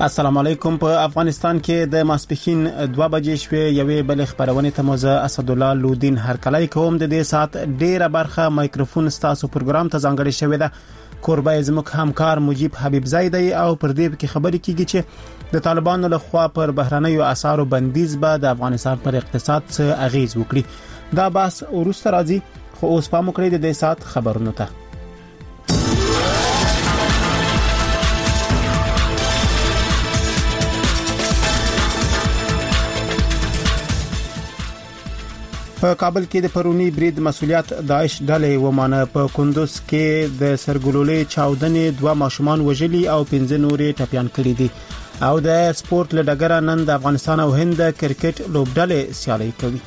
السلام علیکم. په افغانستان کې د ماسپښین 2 بجې شوې یوې بل خبرونه ته موزه اسد الله لودین هرکلی کوم. د دې سات ډیره برخه مایکروفون ستاسو پروګرام ته ځانګړی شوې ده. کوربای زموږ همکار مجيب حبیب زیدی او پر دې کې خبرې کیږي چې د طالبانو لخوا پر بهرنیو اسعارو بندیز به د افغانستان پر اقتصاد څه اغیز وکړي. دا بحث وروسته راځي، خو اوس پام وکړئ د دې سات خبرونو ته. په کابل کې د پرونی برید مسولیت داعش ډلې ومانه. په کندوز کې د سرګلولې چاودنې 2 ماشومان وژلي او 15 نورې ټپيان کړي دي. او د سپورت لډګره نن د افغانستان او هند کرکټ لوبډلې سیالي کوي.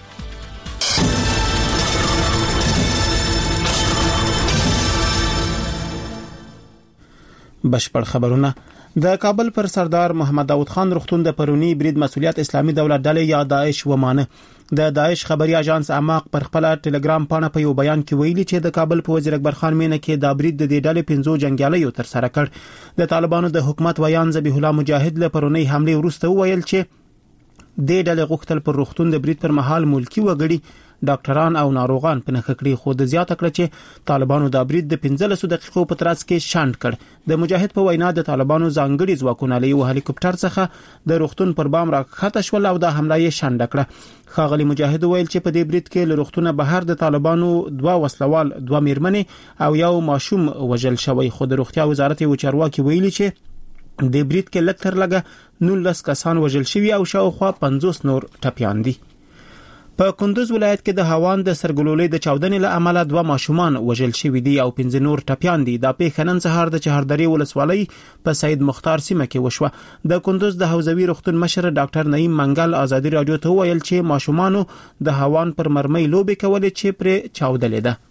بشپړ خبرونه. د کابل پر سردار محمد داود خان روغتون د پرونی برید مسولیت اسلامي دولت ډلې یا داعش ومانه. د داعش خبري اژانس اماق پر خپل ټلګرام پاڼه په یو بیان کې ویلي چې د کابل په وزیر اکبر خان مینه کې د برید د ډلې 15 جنگیالیو تر سره کړ. د طالبانو د حکومت ویان ذبیح الله مجاهد له پرونی حمله وروسته ویل چې د ډلې غوښتل پر روغتون د برید پر مهال ملکی وګړي ډاکټران او ناروغان په نخښه کړی، خو د زیاته کړ چې طالبانو د برید د 15 دقیقو په ترڅ کې شاند کړ. د مجاهد په وینا د طالبانو ځانګړي ځواکونه له یو هلیکوپټر څخه د روغتون پر بام راکښته شول او د حمله یې شاند کړه. خاغلی مجاهد ویل چې په دې برید کې له روغتونه بهر د طالبانو 2 وسلوال 2 میرمنې او یو ماشوم وژل شوی، خو د روغتیا وزارت یو چارواکي ویلي چې د برید کې لږ تر لږه 19 کسان وژل شوی او شاوخوا 50 نور ټپيان دي. په کندوز ولایت کې د هاوان د سرګلولې د چاودنې له امله 2 ماشومان وژل شوی دي او 15 نور ټپيان دي. دا پیښه نن سهار د چهاردری ولسوالۍ په سید مختار سیمه کې وشوه. د کندوز د حوزوي روغتون مشر ډاکټر نعیم منګل ازادي رادیو ته ویل چې ماشومانو د هاوان پر مرمۍ لوبې کولې چې پر چاودلې ده.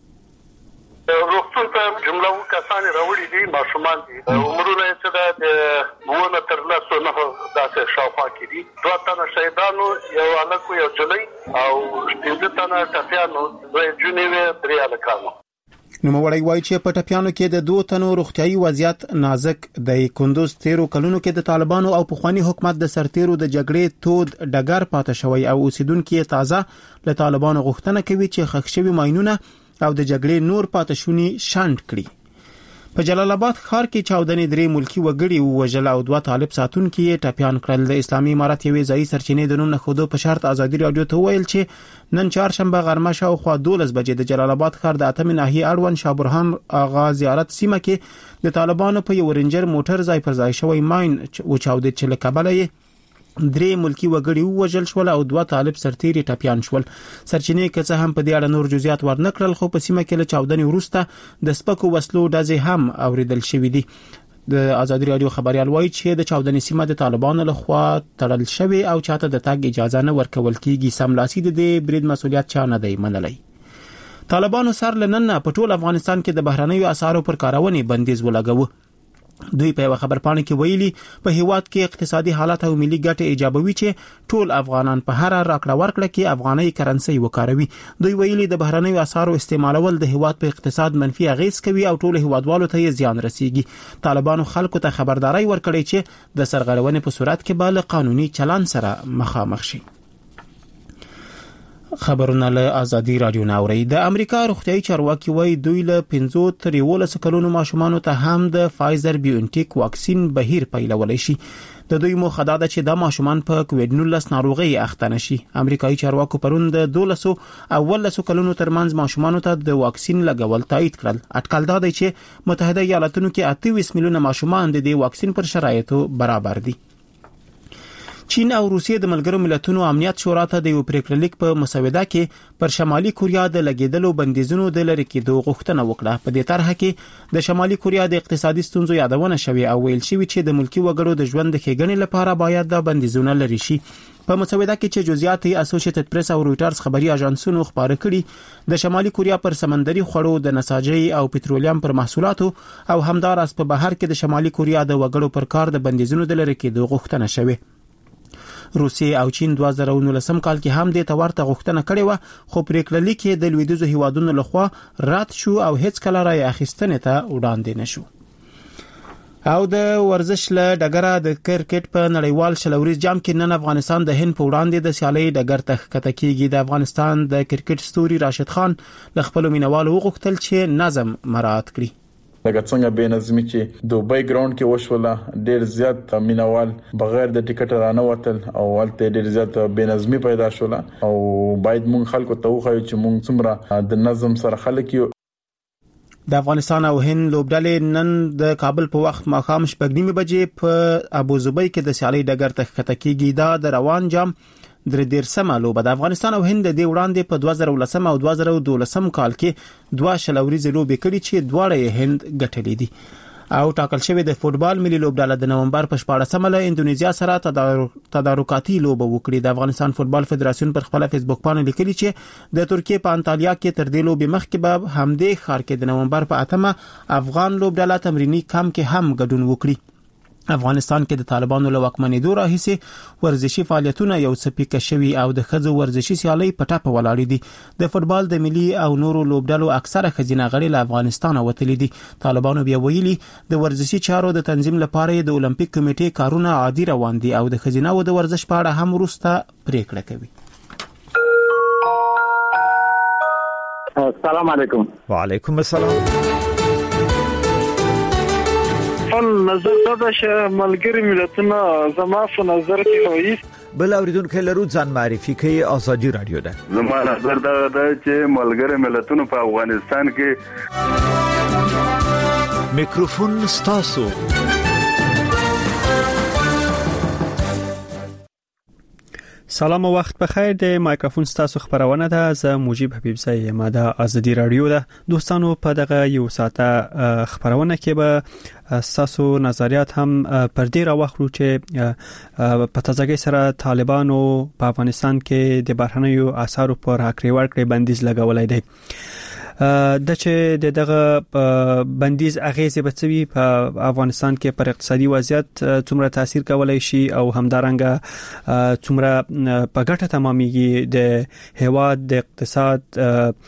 روغتون ته جمله کسان راوړي دي، ماشومان دي، عمرونه چې د وونه تر لاسو نه داسې شاوخوا کې دي. 2 تنه شهیدانو، یو هلک یو جلۍ او 15 تنه ټپیانو، 2 جونې وې 3 هلکانو. نوموړی وایي چې په ټپیانو کې د 2 تنو روغتيایي وضعیت نازک دی. کندوز 13 کلونو کې د طالبانو او پخوانی حکومت د سرتیرو د جګړې تود ډګر پاتې شوی او اوسیدونکو تازه له طالبانو غوښتنه کوي چې خښ شوی ماينونه او د جګړې نور پاتې شونی شاند کړي. په جلال آباد ښار کې چاودنې 3 ملکی وګړي وژل او 2 طالب ساتونکو یې ټپيان کړل. د اسلامي امارت یوې ځای سرچینې د نوم نه خودو په شرط ازادي رادیو ته ویل چې نن چهارشنبه غرمه شاوخوا 12 بجې د جلال آباد ښار د اتمې ناحیې اړوند شابرهان آغا زیارت سیمه کې د طالبانو په یو رنجر موټر ځای پر ځای شوی ماين وچاودل چې له کبله یې 3 ملکی وګړي وژل شول او 2 طالب سرتیري ټپيان شول. سرچینې که څه هم په دې اړه نور جزئیات ورنکړل، خو په سیمه کې له چاودنې وروسته د سپکو وسلو ډزې هم اوریدل شوې دي. د آزادي رادیو خبريال وایي چې د چاودنې سیمه د طالبانو لخوا تړل شوې او چاته د تګ اجازه نه ورکول کیږي. سملاسي د دې برید مسولیت چا نه دی منلای. طالبانو سر لنن په ټول افغانستان کې د بهرنیو اسعارو پر کارونې بندیز ولګاوه. دوی په یو خبرپاڼه کې ویلي په هیواد کې اقتصادي حالت او ملي ګټه ایجابوي چې ټول افغانان په هر راکړه ورکړه کې افغاني کرنسي وکاروي. دوی ویلي د بهرنیو اسعارو استعمالول د هیواد په اقتصاد منفي اغیز کوي او ټول هیوادوالو ته یې زیان رسیږي. طالبانو خلکو ته خبرداري ورکړې چې د سرغړونې په صورت کې به له قانوني چلن سره مخامخ شي. خبرونه له آزادي رادیو ناوړي. د امریکا روغتيایي چارواکي وایي دوی له 15 تر 11 کلونو ماشومانو ته هم د فایزر بیونټیک واکسین بهیر پیلولای شي. د دوی موخه دا ده چې د ماشومان په کووډ-19 ناروغي اخته نشي. امریکایي چارواکو پرون د 12 او 13 کلونو ترمنځ ماشومانو ته د واکسین لګول تایید کړل. اټکل دا دی چې متحده ایالاتونو کې 28 میلیونه ماشومان د دې واکسین پر شرایطو برابر دي. چین او روسیې د ملګرو ملتونو امنیت شورا ته د یو پریکړلیک په مسوده کې پر شمالي کوریا د لګیدلو بندیزونو د لری کېدو غوښتنه وکړه. په دې طرح کې د شمالي کوریا د اقتصادي ستونزو یادونه شوې او ویل شوی چې د ملکی وګړو د ژوند د ښېګڼې لپاره باید د بندیزونو لري شي. په مسوده کې چې جزئیات یې اسوسییټډ پریس او رويټرز خبري اژانسونو خبره کړي، د شمالي کوریا پر سمندري خوړو د نساجي او پټرولیم پر محصولاتو او همدارس په بهر کې د شمالي کوریا د وګړو پر کار د بندیزونو د لری کېدو غوښتنه شوې. روسیې او چین 2019 کال کې هم د تورته غوښتنه کړې و، خو پریکړلیک کې د لویدیځو هیوادونو لخوا رد شو او هیڅ کله راي اخیستنې ته وړاندې نشو. او د ورزش له ډګره د کرکټ په نړیوال شلوريز جام کې نن افغانستان د هند په وړاندې د سیالي ډګر ته ښکته کیږي. د افغانستان د کرکټ ستوري راشد خان له خپل مینوالو وغوښتل چې نظم مراعات کړي. لکه څنګه به نظمی چې دوبۍ ګراوند کې وشوله ډیر زیات مینوال بغیر د ټیکټ رانه وتل او ولته ډیر زیات به نظمی پیدا شوله او باید مونږ خلکو ته وخایو چې مونږ څومره د نظم سره خلک یو. د افغانستان او هند لوبډلې نن د کابل په وخت ماښام 6:30 بجې په ابوظبي کې د سیالي ډګر ته ښکته کیږي. دا د روان جام درېرسمه لوبه د افغانستان او هند د وړاندې په 2010 او 2012 کال کې دوه شلوريز لوبې کړې چې دواړه هند ګټلې دي. او ټاکل شوی د فوتبال ملي لوبډله د نومبر په 14 له اندونیزیا سره تدارکاتي لوبه وکړي. د افغانستان فوتبال فدراسیون پر خپل فیسبوک باندې لیکلي چې د ترکیه په انټالیا کې تر دې لوبې مخکې به همدې ښار کې د نومبر په 8 افغان لوبډله تمرینی کمپ کې هم ګډون وکړي. افغانستان کې د طالبانو له واکمنېدو راهیسې ورزشي فعالیتونه یو څه پیکه شوي او د ښځو ورزشي سیالۍ په ټاپه ولاړې دي. د فوتبال د ملي او نورو لوبډلو اکثره ښځینه غړي له افغانستان وتلي دي. طالبانو بیا ویلي د ورزشي چارو د تنظیم لپاره د اولمپیک کمیټې کارونه عادي روان دي او د ښځیناو د ورزش په اړه هم وروسته پریکړه کوي. السلام علیکم. وعلیکم السلام. نظر دا چې ملګری ملتونه زما په نظر کې هویس بل اوریدونکو لرو ځان معرفي کوي. ازادي رادیو ده. زما نظر دا چې ملګری ملتونه په افغانستان کې میکروفون ستاسو. سلام او وخت بخیر. د مایکروفون ستاسو خبرونه ده. زه مجيب حبیب زئی یم د ازادي رادیو ده. دوستانو په دغه یو ساعته خبرونه کې به ستاسو نظریات هم پر دې راوخلو چې په تازګۍ سره طالبانو په افغانستان کې د بهرنیو اسعارو پر حکري ورکړې بندیز لګولای دی. د چې دغه بندیز اغیزه بچوي په افغانستان کې پر اقتصادي وضعیت څومره تاثیر کولای شي او همدارنګه څومره په ګټه تمامېږي د هیواد د اقتصاد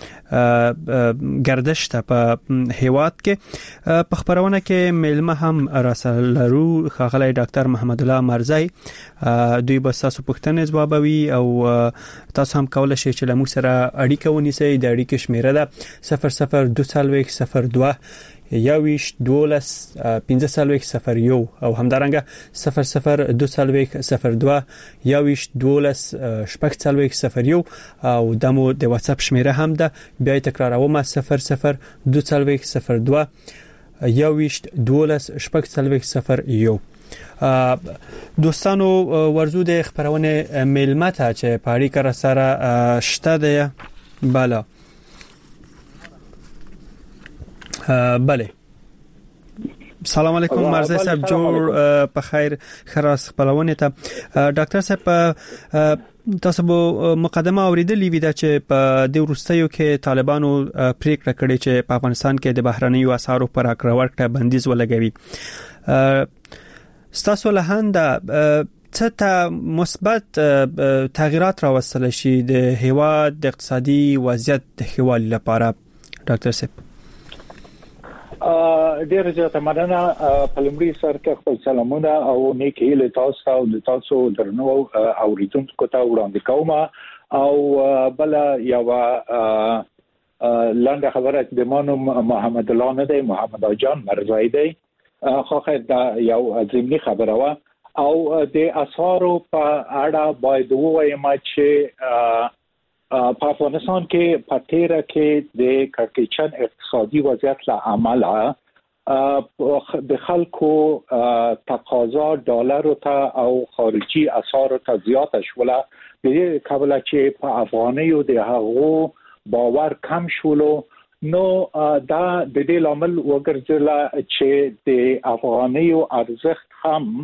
گردش ته په هیواد کې. په خبرونه کې ملمه هم راسل لرو خاغلی ډاکټر محمد الله مرزای. دوی به تاسو پوښتنې ځوابوي او تاسو هم کولای شئ چې له موږ سره اړیکه ونیسئ. د اړیکې شمیره ده 002002 یاویش 12 1501 او همدارنګه 002002 یاویش 12 شپږ او دمو د واتس اپ شمیره هم ده. بیا تکراروم 002002 یاویش 12 شپږ. دوستانو ورزو د خبرونه ملمته چې پاړی کر سره شته ده. بالا بله. سلام علیکم مرزا صاحب جوړ په خیر خراس خپلونه ته. ډاکټر صاحب تاسو به مقدمه اوریدلې وي چې په د وروستیو کې طالبانو پریکړه کړې چې په افغانستان کې د بهرنیو اسعارو پر اکرورکټه بندیز ولګوي. ستاسو له هنده څه مثبت تغیرات راوستل شي د هیواد د اقتصادي وضعیت د هیواد لپاره ډاکټر صاحب؟ ډیر زیاته مننه. په لومړي سر کې خپل سلامونه او نیک هیله تاسو او د تاسو درنو اوریدونکو ته وړاندې کوم. او بل یو لاندې خبره د مانو محمد الله نه دی، محمد جان مرزای دی. خو دا یو ضمني خبره وا او د اسعارو په اړه باید ووایم چې په افغانستان کې په تیر کې د کړکېچن اقتصادي وضعیت له امله د خلکو تقاضا ډالر ته او خارجي اسعارو ته زیاته شوله. د دې کابل چې په افغانیو د هغو باور کم شولو نو دا د دې لامل وګرځول چې د افغانیو ارزښت هم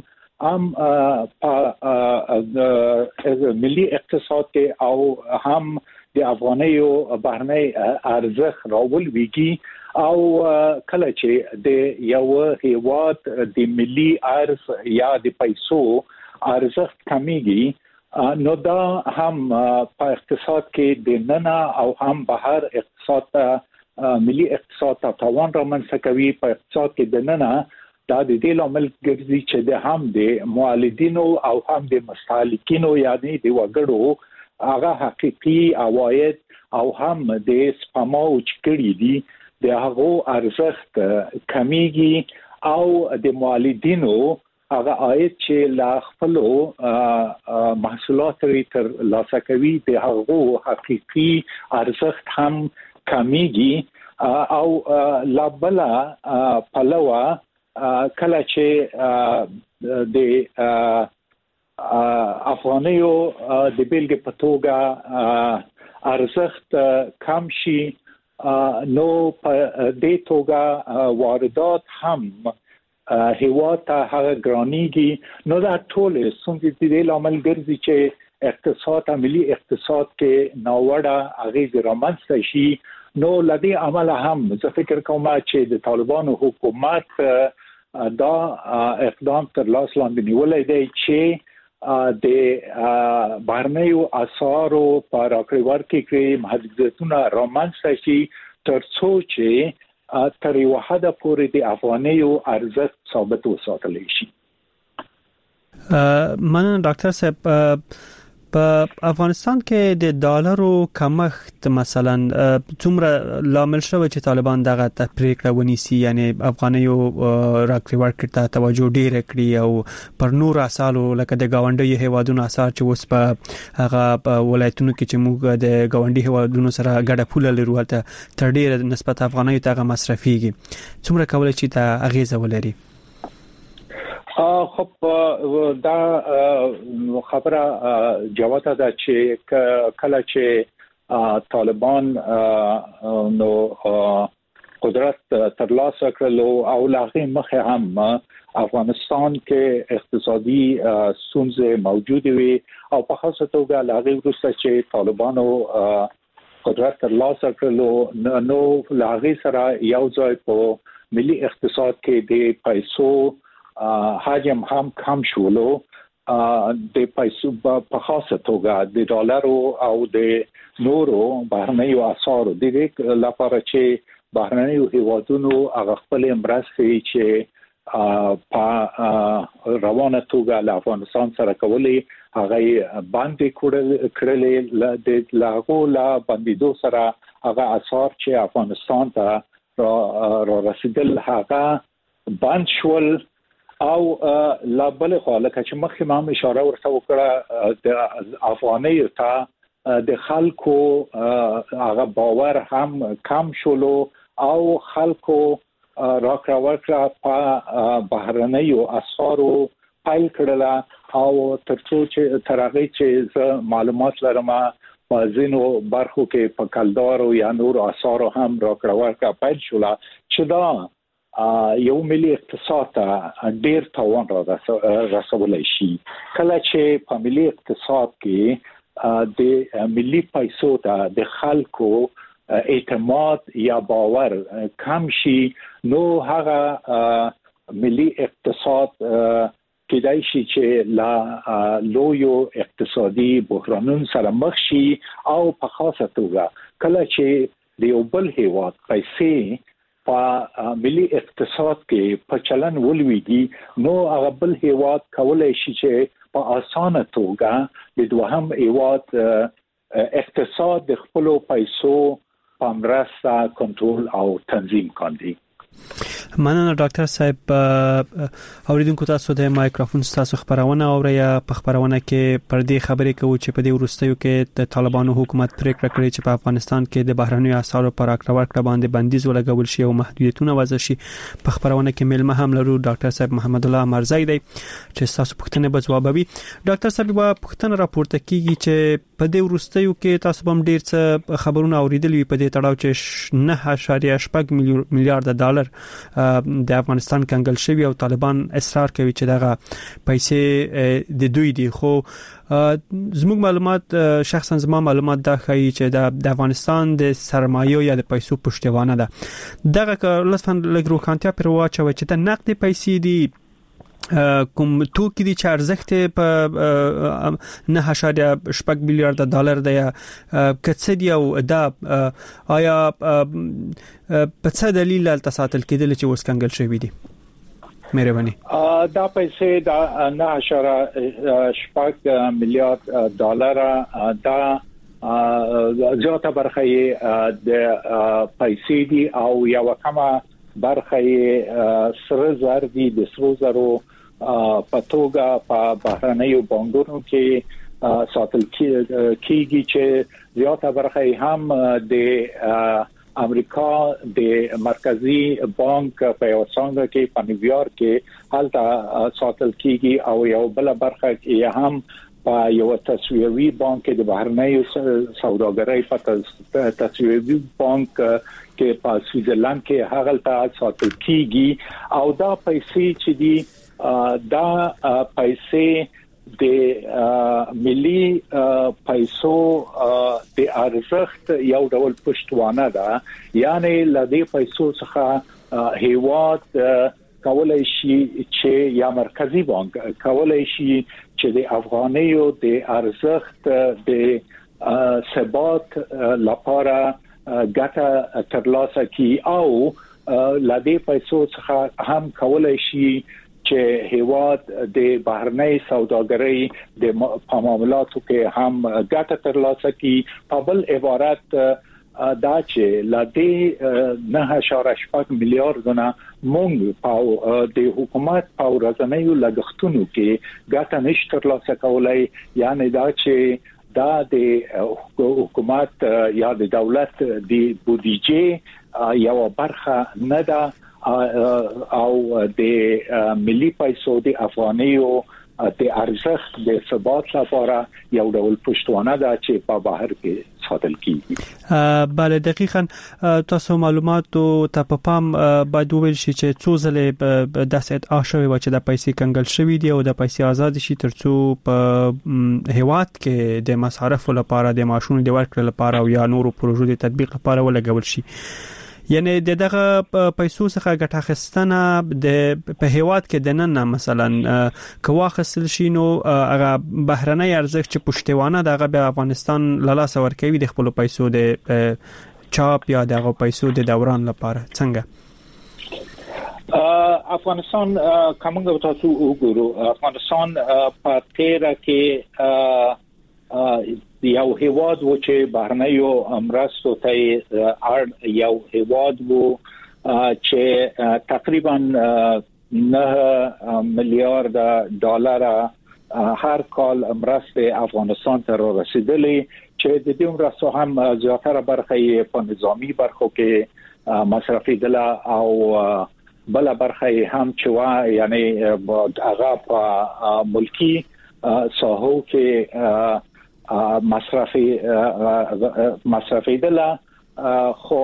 ملي اقتصاد کې او هم د افغانیو بهرنی ارزښت راولويږي. او کله چې د یو هیواد د ملي ارز یا د پیسو ارزښت کمیږي نو دا هم په اقتصاد کې د ننه او هم بهر اقتصاد ملي اقتصاد ته تاوان رامنځته کوي. په اقتصاد کې د ننه دا د دې لامل ګرځي چې د هم د مولدینو او هم د مستهلکینو یعنی د وګړو هغه حقيقي عواید او هم د سپما او چکړې دي د هغه ارزښت کمیږي او د مولدینو هغه عاید چې لا خپل محصولات تر لاسه کوي د هغه حقيقي ارزښت هم کمیږي او لا بلا پلوه کله چې د افغانیو د بیلګې په توګه ارزښت کم شي نو په دې توګه واردات هم هیواد ته هغه ګرانیږي نو دا ټول څنګه دې لامل ګرځي چې اقتصاد ملي اقتصاد کې ناوړه اغیز رامنځته شي نو لدی عمل هم زه فکر کوم چې د طالبانو حکومت دا اقدام تر لاس لاندې نیولای دی چې د بهرنیو اسعارو په راکړې ورکړې کې محدودیتونه رامنځته شي ترڅو چې تر یو حد پورې د افغانیو ارزښت ثابت وساتل شي. مننه ډاکټر صاحب. په افغانستان کې د ډالرو کمښت مثلا څومره لامل شوی چې طالبان دغه پریکړه ونیسي یعنی افغانیو راکړې ورکړې ته توجه ډیر کړي او پر نور اسالو لکه د گاونډي هیوادونو اسار چې اوس په هغه ولایتونو کې چې موږ د گاونډي هیوادونو سره ګډه پوله لرو ته تر ډیره نسبت افغانیو ته مصرفيږي څومره کولای شي ته اغیزه ولري؟ خب دا خبره جواب ده چې کله چې طالبان نو قدرت ترلاسه کړلو او لاغې مخه هم افغانستان کې اقتصادي ستونزې موجود وي او په خاصه توګه لاغې وروسته چې طالبانو قدرت ترلاسه کړلو نو لاغې سره یو ځای په ملي اقتصاد کې د پیسو حجم هم کم شولو د پیسو په خاصه توګه د ډالرو او د نورو بهرنیو اسعارو د دې لپاره چې بهرنیو هیوادونو هغه خپل مرستې چې په روانه توګه له افغانستان سره کولې هغه باندې کړلې د لاغو لا باندې سره هغه اسعار چې افغانستان ته را رسیدل هغه باند شول او لا بل خو لکه چې مخکې ما اشاره ورته وکړه د افغانیو ته د خلکو هغه باور هم کم شولو او خلکو راکړه ورکړه په بهرنیو اسعارو پایل کړله او ترڅو چې ترغه چې معلومات لرم په ځینو برخو کې په کلدارو یا نور اسعارو هم راکړه ورکړه پایل شوله چې دا یو ملي اقتصاد ته ډیر تاوان رسولای شي. کله چې په ملي اقتصاد کې د ملي پیسو ته د خلکو اعتماد یا باور کم شي نو هغه ملي اقتصاد کېدای شي چې لا لویو اقتصادي بحرانونو سره مخ شي او په خاصه توګه کله چې د یو بل هیواد پیسې په ملي اقتصاد کې په چلن ولويږي نو هغه بل هیواد کولای شي چې په اسانه توګه د دوهم هیواد اقتصاد د خپل پیسو په مرسته کنټرول او تنظیم کړي. مننه ډاکټر صاحب. اوریدونکو تاسو د مایکروفون تاسو خبرونه اورئ. په خبرونه کې پر دې خبرې کوو چې په دې ورستیو کې د طالبانو حکومت پریکړه کړې چې په افغانستان کې د بهرنیو اسعارو پر راکړه ورکړه باندې بندیز ولګول شي او محدودیتونه وضع شي. په خبرونه کې ملمه هم لرو ډاکټر صاحب محمد الله مرزای دی چې تاسو پوښتنه به جوابوي. ډاکټر صاحب به پوښتنه راپورته کیږي چې په دې ورستیو کې تاسو هم ډیر څه خبرونه اوریدلې په دې تړاو چې 9.8 میلیارډ ډالر د افغانستان کنګل شوی او طالبان اصرار کوي چې دغه پیسې د دوی دي. خو زموږ معلومات شخصا زما معلومات دا ښیي چې د افغانستان د سرمایو یا د پیسو پشتوانه ده. دغه لطفا لږ روښانتیا پر واچوي چې د نقد پیسې دي کوم توکي دي چې ارزښت په 9.8 میلیارډ ډالر دی کڅ دی او دا آیا په څه دلیل تاسو کېدل چې اوس کنګل شوی دي؟ مهرباني. دا پیسې دا 9.8 میلیارډ ډالر دا زیاته برخه د پیسې دي او یو کمه برخه سره زر دي د سرو زرو په توګه په بهرنیو بانکونو کې ساتل کیږي چې زیاته برخه هم د امریکا د مرکزی بانک په یو څنګه کې په نیویارک کې حالت ساتل کیږي او یو بل برخه کې هم په یو تسویوي بانک د بهرنیو سوداګرۍ په تسویوي بانک کې په سویټزرلند کې هغه ساتل کیږي او دا پیسې چې دي دا پیسې د ملي پیسو د ارزښت یو ډول پښتوانه ده یعنی لدې پیسو څخه هیواد کولای شي چې یا مرکزی بانک کولای شي چې د افغانیو د ارزښت د ثبات لپاره ګټه ترلاسه کی او لدې پیسو څخه هم کولای شي چې هیواد د بهرنۍ سوداګرۍ د معاملاتو کې هم ګټه ترلاسه کی په بل عبارت دا چې لدې 9.8 میلیارډونه مونږ په د حکومت او رضانیو لګښتونو کې ګټه نشته ترلاسه کولای یعنی دا چې دا د حکومت یا د دولت د بودیجې یو برخه نه ده او د ملي پیسو د افغانیو د ارزښت د ثبات لپاره یو ډول پښتوانه ده چې په بهر کې ساتل کیږي. بله دقیقاً تاسو معلوماتو ته په پام باید وویل شي چې څو ځله د سید آشوي و چې د پیسې کنګل شوې دي او د پیسې آزاد شي ترڅو په هیواد کې د مصارف لپاره د معاشونو د ورکړې لپاره او یا نورو پروژو د تطبیق لپاره ولګول شي. یعنی دغه پیسو څخه ګټه اخیستنه د په هیواد کې د نن مثلا کواخصل شي نو هغه بهرنۍ ارزښت چې پښتوانه دغه به افغانستان لاله سور کوي د خپل پیسو د چاپ یا دغه پیسو د دوران لپاره څنګه افغانستان کومه تاسو وګورو افغانستان په تیره کې یو هیواد و چې بهرنیو مرستو ته یو هیواد وو چې تقریبا 9 میلیارډ ډالر هر کال مرسته افغانستان ته رسیدلې چې د دې مرستو هم زیاتره برخه په نظامی برخو کې مصرفي دله او بل برخه هم چې یعنی هغه په ملکی ساحو کې مصرفي دله خو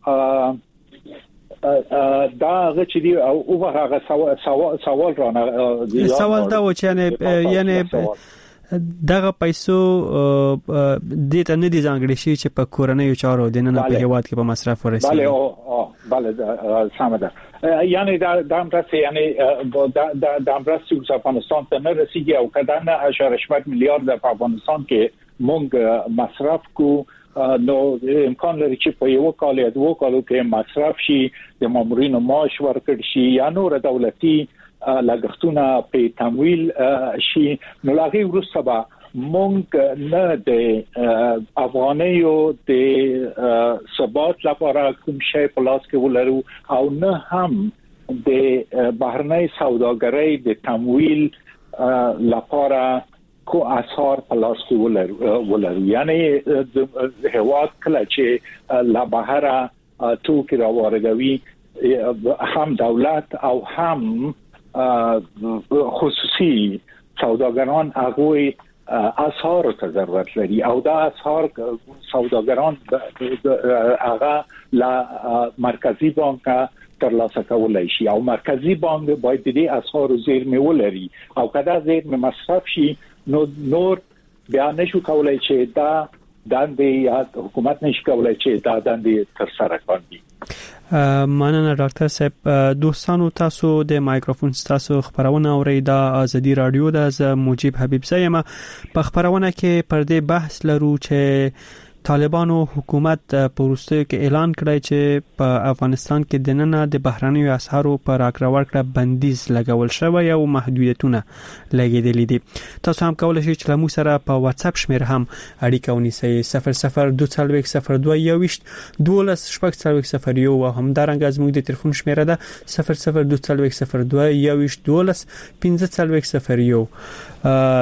دا چې دی او هغه سوال رانه سوال دا و چې یعنی دغه پیسو د ته نه دي ځانګړي شي چې په کورنۍ چارو د نن په هیواد کې په مصرف ورسي. بله سم ده یعنی دا مرسته یعنی دا مرسته چې افغانستان ته نه رسیږي او کله 9.8 میلیارډ په افغانستان کې مونږ مصرف کو نو امکان لري چې په یو کال یا دوه کالو کې مصرف شي د مامورینو معاش ورکړ شي یا نور دولتي لګښتونه په تمویل شي نو لاغي وروسته به مونږ نه د افغانیو د ثبات لپاره کوم شی په لاس کې ولرو او نه هم د بهرنۍ سوداګرۍ د تمویل لپاره کو اثر په لاس کې ولرو یعنی هیواد کله چې لا بهره توکي راوړي هم دولت او هم خصوصي سوداګران هغه اسعار ته ضرورت لري او دا اسعار سوداګران هغه لا مرکزی بانک ترلاسه کولای شي او مرکزی بانک باید دې اسعار زیرمه ولري او کله زیرمه مصرف شي نو نور بیا نشو کولای چې دا دندې یا حکومت نشي کولای چې دا دندې تر سره کړي. مننه ډاکټر صاحب. دوستانو تاسو د مایکروفون تاسو خبرونه اورئ د ازادي رادیو د مجيب حبیب زایم په خبرونه کې پر دې بحث لرو چې طالبانو حکومت په وروستیو کې اعلان کړی چې په افغانستان کې د نن د بهرنیو اسعارو پر راکړه بندیز لګول شوی او محدودیتونه لګیدلې دي. تاسو هم کولای شئ چې موږ سره په واتس اپ شمیر هم اړیکه ونیسئ 0022021240 او هم دارنګ زموږ د ټلیفون شمیره ده 0022121540.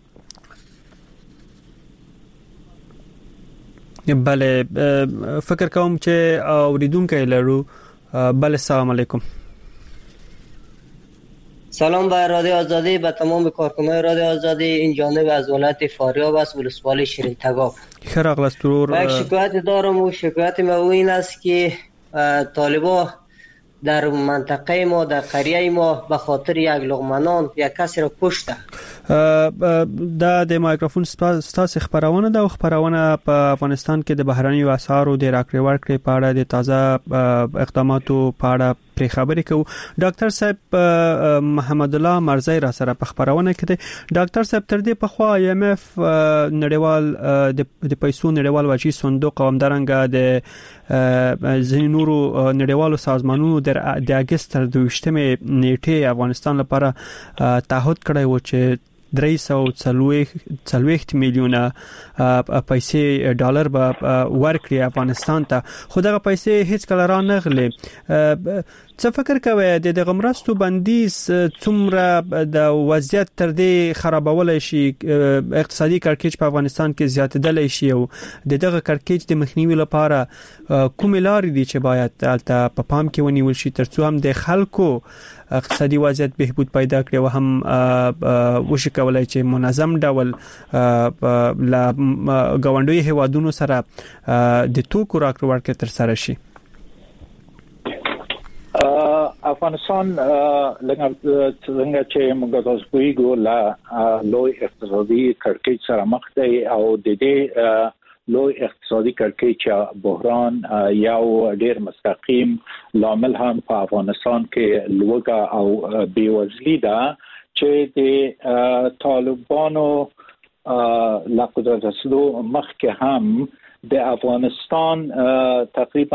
بله فکر کوم چې اوریدونکو لرو. بله سلام علیکم. سلام به رادیو آزادی، به تمام کارکنان رادیو آزادی. این جانب از ولایت فاریاب است، ولسوالی شیرین تگاو. خیر اغلس ترور. یک شکایت دارم و شکایت ما این است که طالبان در منطقه ما، در قریه ما به خاطر یک لقمه نان یک کسی را کشته. د مایکروفون ستاسو خبرونه د خبرونه په افغانستان کې د بهرنیو اسعارو د راکړې ورکړې په اړه د تازه اقداماتو په اړه پر خبرې کوو. ډاکټر صاحب محمد الله مرزی را سره په خبرونه کې دی. ډاکټر صاحب تر دې په خوا IMF نړیوال د پیسو نړیوال واجی صندوق او همدارنګه د زینورو نړیوالو سازمانونو د اگست تر 22 نیټه افغانستان لپاره تعهد کړی و چې 340 میلیونه پیسې ډالر به ورکړي افغانستان ته، خو دغه پیسې هیڅ کله را نه غلې. څه فکر کوئ د دغه مرستو بندیز څومره د وضعیت تر دې خرابولای شي، اقتصادي کړکېچ په افغانستان کې زیاتېدلی شي او دغه کړکېچ د مخنیوي لپاره کومې لارې دي چې باید البته په پام کې ونیول شي ترڅو هم د خلکو اقتصادي وضعیت بهبود پیدا کړي او هم وشي کولای چې منظم ډول لا غونډوي هوادونو سره د توکو راکړه ورکړه تر سره شي. افغانستان څنګه چې موږ تاسو ویګو لا لوی اقتصادي کړکېچ سره مخ دی او د دې لوی اقتصادي کړکېچ بحران یو ډېر مستقیم لامل هم په افغانستان کې لوګه او بیوزلي ده چې د طالبانو لا قدرت رسیدو مخکې هم د افغانستان تقریبا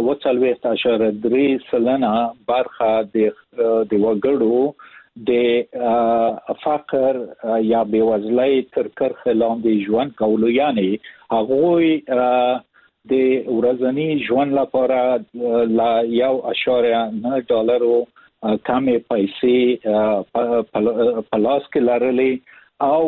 40.3% برخه د وګړو د فقر یا بیوزلۍ تر کرښې لاندې ژوند کولو، یعنی هغه د ورځنی ژوند لپاره لا $1.9 کمې پیسې په لاس کې لرلې او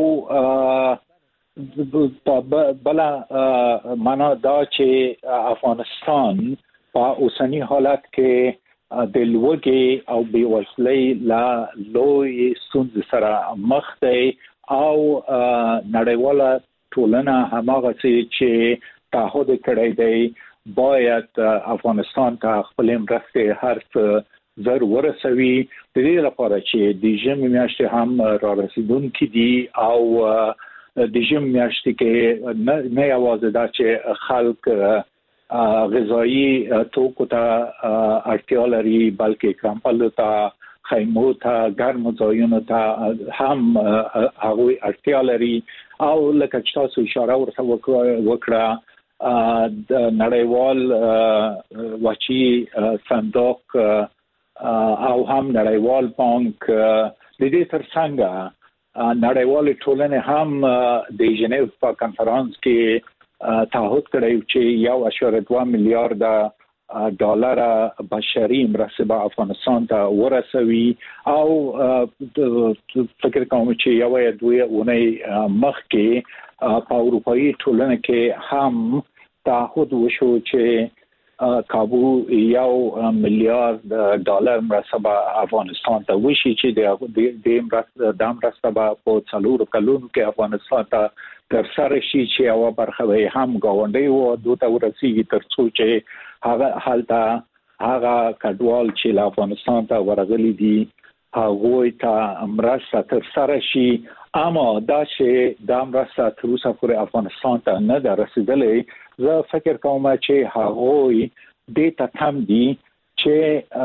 بلا معنا دا چې افغانستان په اوسنی حالت کې د لوږې او بیوزلۍ لا لوی ستونزې سره مخ دی او نړیواله ټولنه هماغه چې تعهد کړی دی باید افغانستان ته خپل مرستې هر څه زر ورسوي د دې لپاره چې د ژمي میاشتې هم را رسیدونکې دي او د ژمي میاشتې کې نه یوازې دا چې خلک غذایی توکو ته اړتیا لري بلکې کمپلو ته، خیمو ته، ګرمو ځایونو ته هم هغوی اړتیا لري او لکه چې تاسو اشاره ورته وکړه د نړیوال واچي صندوق او هم نړیوال بانک د دې ترڅنګ نړیوال ټولنه هم د ژنیو په کانفرنس کې تعهد کړی چې $1.2 میلیارډ بشري مرستې به افغانستان ته ورسوي او فکر کوم چې یو یا دوه اونۍ مخکې په اروپאי ټولنه کې هم تعهد وشو چې کابو $1 میلیارډ مرستې به افغانستان ته وشي چې د مرستې به په 4 کلونو کې افغانستان ته تر سره شي چې یو برخه هم گاونډي وو دوته ورسیږي ترڅو چې هغه کډوال چې افغانستان ته ورغلي دي هغه ته مرسته تر سره شي. اما دا چې د مرسته تر اوسه پورې افغانستان ته نه رسیدلې، زه فکر کوم چې هغه د تام دي چې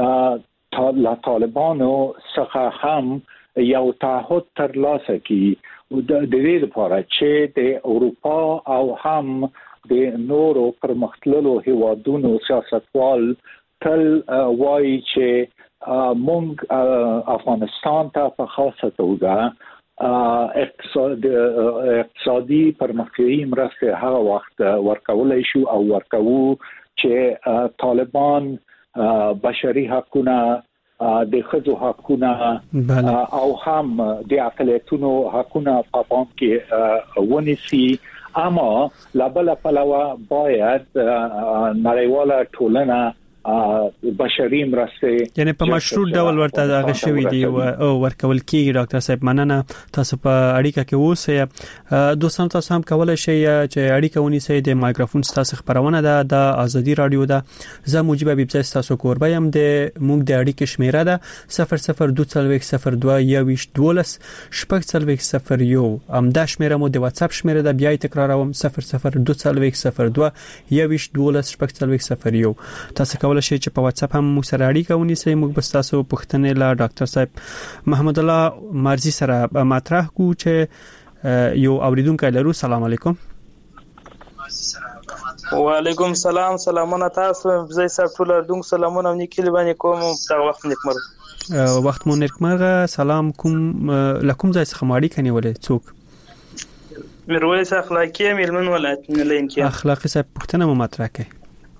طالبانو څخه هم یو تعهد ترلاسه کړي د دې لپاره چې د اروپا او هم د نورو پرمختللو هیوادونو سیاستوال تل وایي چې مونږ افغانستان ته په خاصه توګه اقتصادي پرمختیایي مرستې هغه وخت ورکولای شو او ورکوو چې طالبان بشري حقوقونه د ښځو حقوقونه او هم د اقلیتونو حقوقونه په پام کې ونیسي. اما لابل پلوه باید نړیواله ټولنه بشري مرستې یعنی په مشروع ډول ورته دغه شوی دی او ورکول کیږي. ډاکټر صاحب مننه تاسو په اړیکه کې اوسئ. دوستان تاسو هم کولای شئ چې اړیکه ونیسئ د مایکروفون تاسو خبرونه ده د ازادي رادیو ده. زه موجب حبیب زاده تاسو کوربه يم د موږ د اړیکې شمیره ده 002012 امدا شمیره مو د واتس اپ شمیره ده. بیا تکراروم 002012 تاسو کولای شئ چې په واتس اپ هم مو سره اړیکه ونیسئ. موږ به تاسو پوښتنې لا ډاکټر صاحب محمد الله مرزي سره مطرح کو چې یو اوریدونکو لرو. سلام علیکم. وعلیکم السلام. سلامونه تاسو زه صاحب ټول اردون سلامونه نیکلی باندې کوم. دا وخت نیکمر وخت مو نیکمر. سلام کوم لکم ځای څخه ماړی کني ولې څوک میرویس اخلاقی ملمن ولایت ملین کې اخلاقی صاحب پوښتنه مو مطرح کړئ.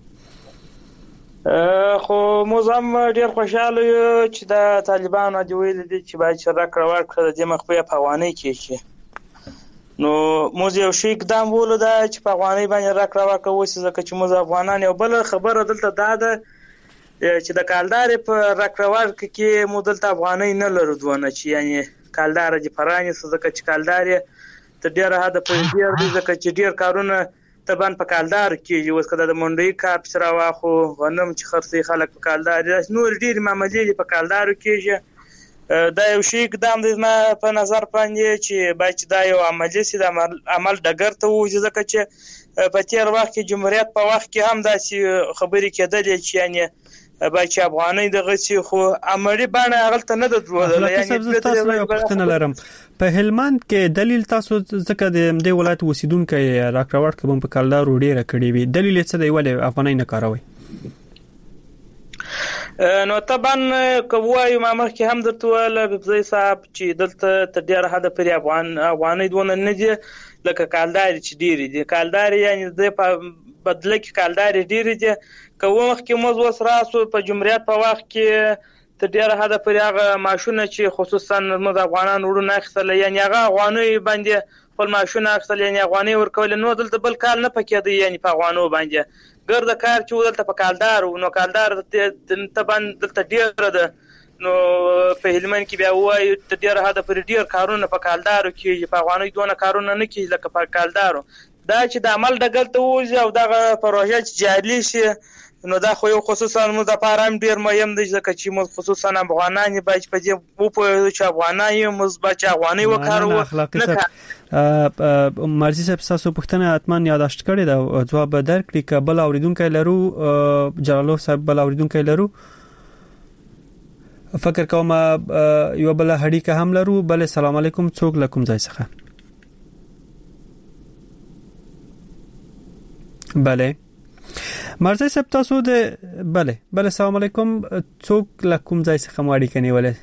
خو موزم ډیر خوشاله یو چې د طالبانو د ویل دي چې باید شرک راوړ د مخفي په افغاني کې نو موږ یو شی اقدام ولو دا چې په افغاني باندې راک راوړ کوو ځکه چې موږ افغانان یو بل خبره دلته دا ده چې د کالدار په راک راوړ کې موږ دلته افغاني نه لرو دونه چې یعنی کالدار د فرانسې ځکه چې کالدار ته ډیر هدا په ډیر ځکه چې ډیر کارونه تبان په کالدار کې اوس کده د منډي کار سره واخو غنم چې خرڅي خلک په کالدار نور ډیر معاملې په کالدار کې دا یو شی اقدام د ما په نظر باندې چې باید دا یو عملی سي د عمل ډګر ته وځي ځکه چې په تیر وخت کې جمهوریت په وخت کې هم داسې خبرې کېدلې چې یعنی باید چې افغاني دغه سي خو عملی باندې هغه نه د دروازه یعنی تاسو یو پوښتنه لرم په هلمند کې دلیل تاسو ځکه د دې ولایت اوسیدونکو راکړور کوم په کالدار وړي کړی وي دلیل څه دی ولې افغاني نه کاروي نو طبعا کوي ما مخکې هم درته ویل بزای صاحب چې دلته تر ډیره حد پر افغاني دونه نه دي لکه کالدار چې ډیری دي کالدار یعنی د بدله کې کالدار ډیری دي کوم مخکې موږ وسراسو په جمهوریت په وخت کې تر ډیره حد پر هغه ماشونه چې خصوصا موږ افغانان وړو اخیستل یعنی هغه افغاني باندې خپل ماشونه اخیستل یعنی افغاني ورکول نو دلته بل کال نه پکې دی یعنی په افغانو باندې ګرد کار چې دلته په کالدار نو کالدار طبعا دلته ډیر ده نو په هلمند کې بیا وایي تر ډیره حد پر ډیر کارونه په کالدارو کې په افغاني دونه کارونه نه کوي لکه په کالدارو دا چې د عمل دغه ته وځي او دغه پروژه چې جاري شي نو دا خو یو خصوصا موږ د پارام ډیر مهم دی ځکه چې موږ خصوصا افغانان باید په دې وو چې افغانای موږ باید افغاني وکړو مرزي صاحب تاسو پوښتنه اتمن یاداشت کړی دا جواب درکړي کابل اوریدونکو لرو جلالو صاحب بل اوریدونکو لرو فکر کوم یو بل هډیکه هم لرو بل سلام علیکم څوک لکم ځای څخه بله مرزي صاحب تاسو د بله سلام علیکم څوک لکم ځای څخه ماړی کني ولې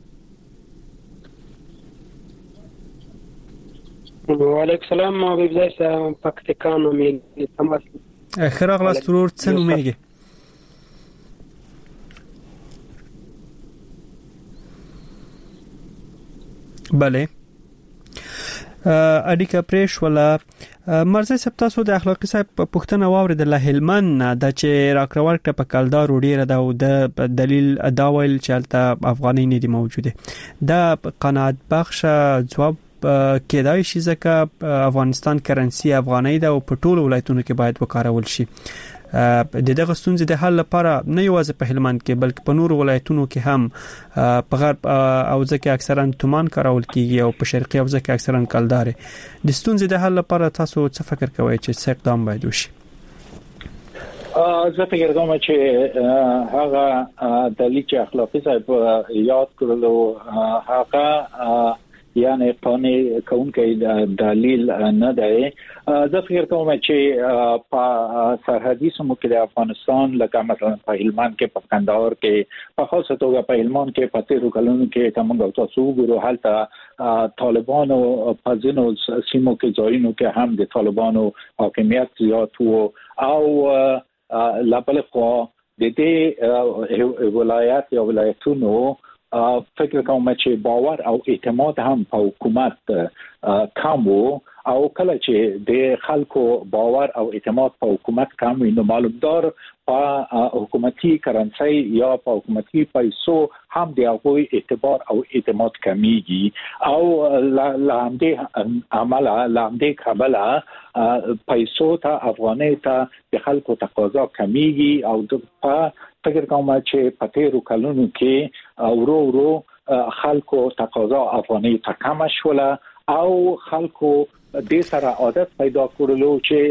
وعلیکم السلام حبیب زاده صاحب پاکستان امید تماس خراغ لا سرور څنګه میږي بله اډیکا پریش ولا مرزي صاحب تاسو د اخلاقی صاحب پوښتنه واورید له هلمن د چې راکړور ک په کالدار وړي دا او د دلیل دا ویل چې افغاني نه دي موجوده دا قناعت بخش جواب کېدای شي ځکه افغانستان کرنسي افغاني دا او په ټولو ولایتونو کې باید وکارول شي د دغه ستونزې د حل لپاره نه یوازې په هلمند کې بلکې په نورو ولایتونو کې هم په غرب او ځکه اکثرا تومان کارول کیږي او په شرقي او ځکه اکثرا کلدار د ستونزې د حل لپاره تاسو څه فکر کوئ چې څه اقدام باید وشي زه فکر کوم چې هغه د لیک اخلاقی صاحب یاد کړلو هغه یعنی قانع کونکي دلیل نه دی. زه فکر کوم چې په سرحدي سیمو کې د افغانستان لکه مثلا په هلمند کې، په کندهار کې، په خاصه توګه په هلمند کې په تیرو کلونو کې کومه تاسو ګورو حالت طالبانو په ځینو سیمو کې ځایونو کې هم د طالبانو حاکمیت زیات وو او لابل خو د دې ولایت یا ولایتونو فکر کوم چې باور او اعتماد هم په حکومت کم وو او کله چې د خلکو باور او اعتماد په حکومت کم وي نو معلومدار په حکومتي کرنسي یا په حکومتي پیسو هم د هغوی اعتبار او اعتماد کمیږي او لامدې عمله لامدې قبله پیسو ته افغاني ته د خلکو تقاضا کمیږي او په فکر کوم چې په تیرو کلونو کې ورو خلکو تقاضا افغاني ته کم شوله او خلکو د سره عادت پیدا کړلو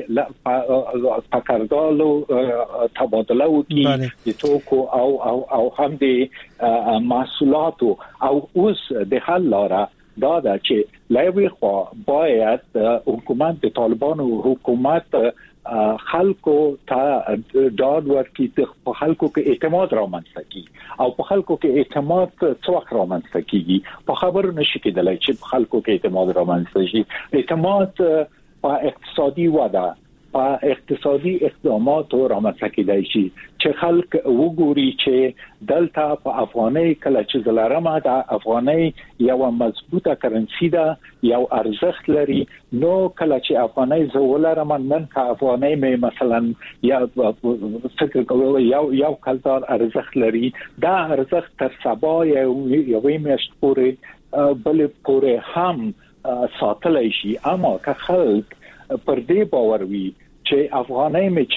چې پکردالو تبادله وکړي د توکو او هم د محصولاتو او اوس د حل لاره دا ده چې لوی خو باید حکومت د طالبانو حکومت خلکو ته ډاډ ورکړي په خلکو کې اعتماد رامنځته کړي او په خلکو کې اعتماد څوک رامنځته کیږي په خبرو نشي کېدلای چې په خلکو کې اعتماد رامنځته شي. اعتماد په اقتصادي وده په اقتصادي اقداماتو رامنځته کېدای شي چې خلک وګوري چې دلته په افغاني کله چې زلارمه د افغاني یو مضبوطه کرنسي ده یو ارزښت لري نو کله چې افغاني زولارمه نن کا افغاني مې مثلا یا فکر کوي یو کلدار ارزښت لري دا ارزښت تر سبا یو میاشت پورې بل پورې هم ساتلای شي اما که خلک پر دې باور وي چې افغاني مې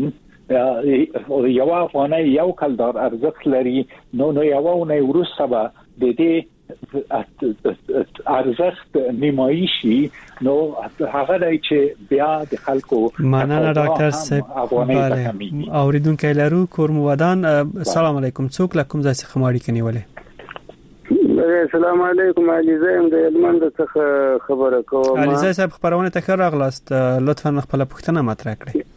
چنن یو افغاني یو کلدار ارزښت لري نو یو نه ورسره به د دې ارزښت نیمایشي نو هغه دی چې بیا د خلکو مننه ډاکټر صاحب اوریدونکو لرو کورم ودان. السلام علیکم څوک لکم ځای څخه ماړی کني ولې السلام علیکم علیزه ام د هلمند څخه خبره کوم. علیزه صاحب خبرونه ته خیر راغلاست لطفا خپل پوښتنه مطرح کړئ.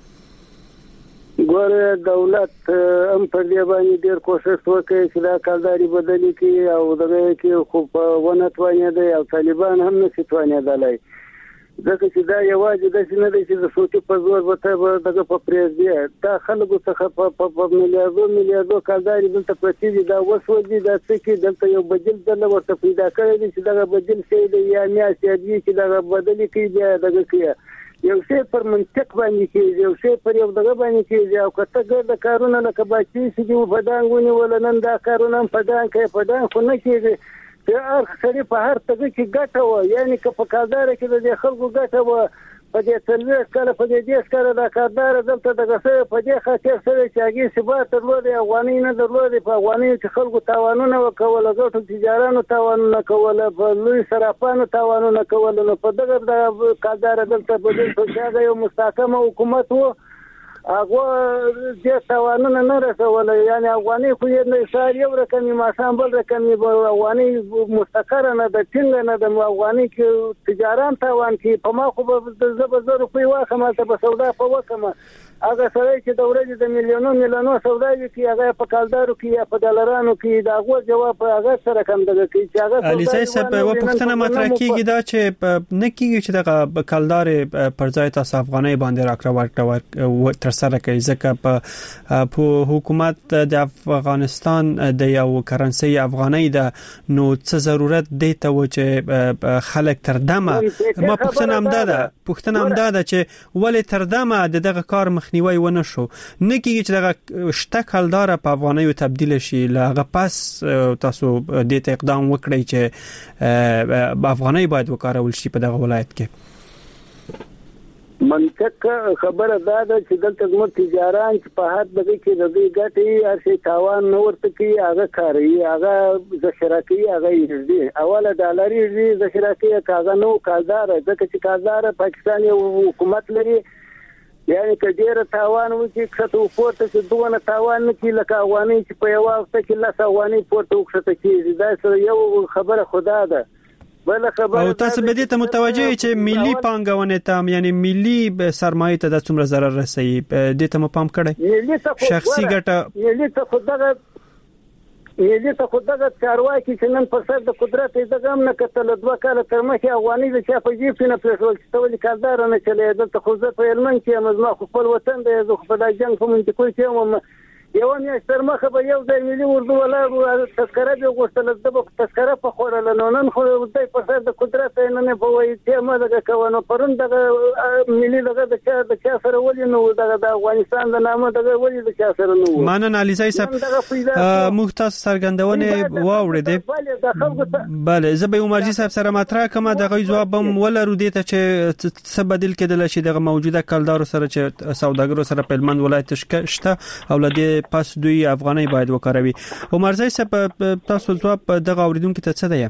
ګوره دولت هم پر دې باندې ډېر کوشش وکړي چې دا کالداري بدلی کړي او دغه کې خو په ونه توانې دی او طالبان هم نشي توانېدلای ځکه چې دا یوازې د څه نه دی چې د سوچ په زور وته دغه په پریزدي دا خلکو څخه په میلیارډو کالداري دلته پرتی دي دا وسودي دا څه کې دلته یو بدیل دل ورته پیدا کړی دی چې دغه بدیل شي دی یا میاشتې دی چې دغه بدلی کوي بیا دغه کوي یو شی پر منطق باندې کېږي یو شی پر یو دغه باندې کېږي او کته ګرځي کارونه لکه باچی چې په دانګونی ولنن دا کارونه په دان کې په دان خو نه کېږي چې هر سړي په هر تګ کې ګټه و یعنی که په کاردار کې د خلکو ګټه و په دې تلويخ کله په دې کار د کاردار دلته دغه څه په دې خاطر سره چې هغه ثبات درلودي افغاني نه درلودي په افغاني چې خلکو تاوانونه وکول غټو تجارانو تاوانونه کول په لوی صرافانو تاوانونه کول نو په دغه د کاردار دلته په دې څه یو مستحکم حکومت وو هغه دې تاوانونه نه رسول یعنی افغاني خو یې نه سار یو رقمي ماشام بل رقمي افغاني مستقر نه د څنګه نه د افغاني کې تجاران تاوان کې په ما خو د زبر روپی واخمه ته په سودا په وکمه هغه سره چې د ورځې د میلیونونو سودا کې هغه په کالدارو کې یا په ډالرانو کې دا غو جواب هغه سره کم دغه کې چې هغه علي صاحب په پښتنه مطرح کېږي دا چې نه کېږي چې دغه کالدار پر ځای تاسو افغاني باندې راکړه تر سره کوي ځکه په حکومت د افغانستان د یو کرنسي افغاني د نو څه ضرورت دی ته و چې خلک تر دمه ما پښتنه هم ده چې ولې تر دمه دغه کار نیوي ونه شو نه کېږي چې دغه شته کلدار په افغانیو تبدیل شي لغه پس تاسو د ته اقدام وکړئ چې افغاني باید وکارول شي په دغه ولایت کې منطق خبره دا ده چې دلته زموږ تجاران چې په هر دغه کې د دې ګټي هر شي تاوان نه ورته کوي هغه کوي هغه ذخیره کوي هغه یې اوله ډالري یې ذخیره کوي کاغه نو کالدار ځکه چې کالدار پاکستان یو حکومت لري یعنی که ډیره تاوان وکړي کته پورته چې دوه تاوان نه کی لکه افغاني چې په یو وخت کې لاس افغاني پورته وکړه کیږي دا یو خبره خدا ده بل خبره او تاسو به دې ته متوجه چې ملي پانګونه ته یعنی ملي سرمایه ته د څومره ضرر رسي دې ته مو پام کړی شخصي ګټه یلی ته خدای چارواکي چې نن پر سر د قدرت دغه هم نه کتل 2 کال تر مخه افغاني د چا په جیب نه پرېښول چې تولي کاردار نه چلے دلته خو زه په هلمند کې مزما خپل وطن دی زه خپل جنگ کوم چې کوی چې یو میاشت تر مخه به یو ځای ملي اردو ولا تذکره به غوښتل د تذکره په خورل نن خو د په سر د قدرت نه په وایي چې ما دغه کوونه پرون دغه ملي دغه د چا سره ولې نو دغه د افغانستان د نامه دغه ولې د چا سره نو مانن علیزای صاحب مختص سرګندونه واوړې بله زه به عمرجی صاحب سره مطرح کوم دغه جواب هم ولرو دي ته چې څه بدل کېدل شي دغه موجوده کلدار سره چې سوداګرو سره په هلمند ولایت شته او لدی پس دوی افغاني باید وکاروي عمرزای صاحب تاسو جواب دغه اوریدونکو ته څه دی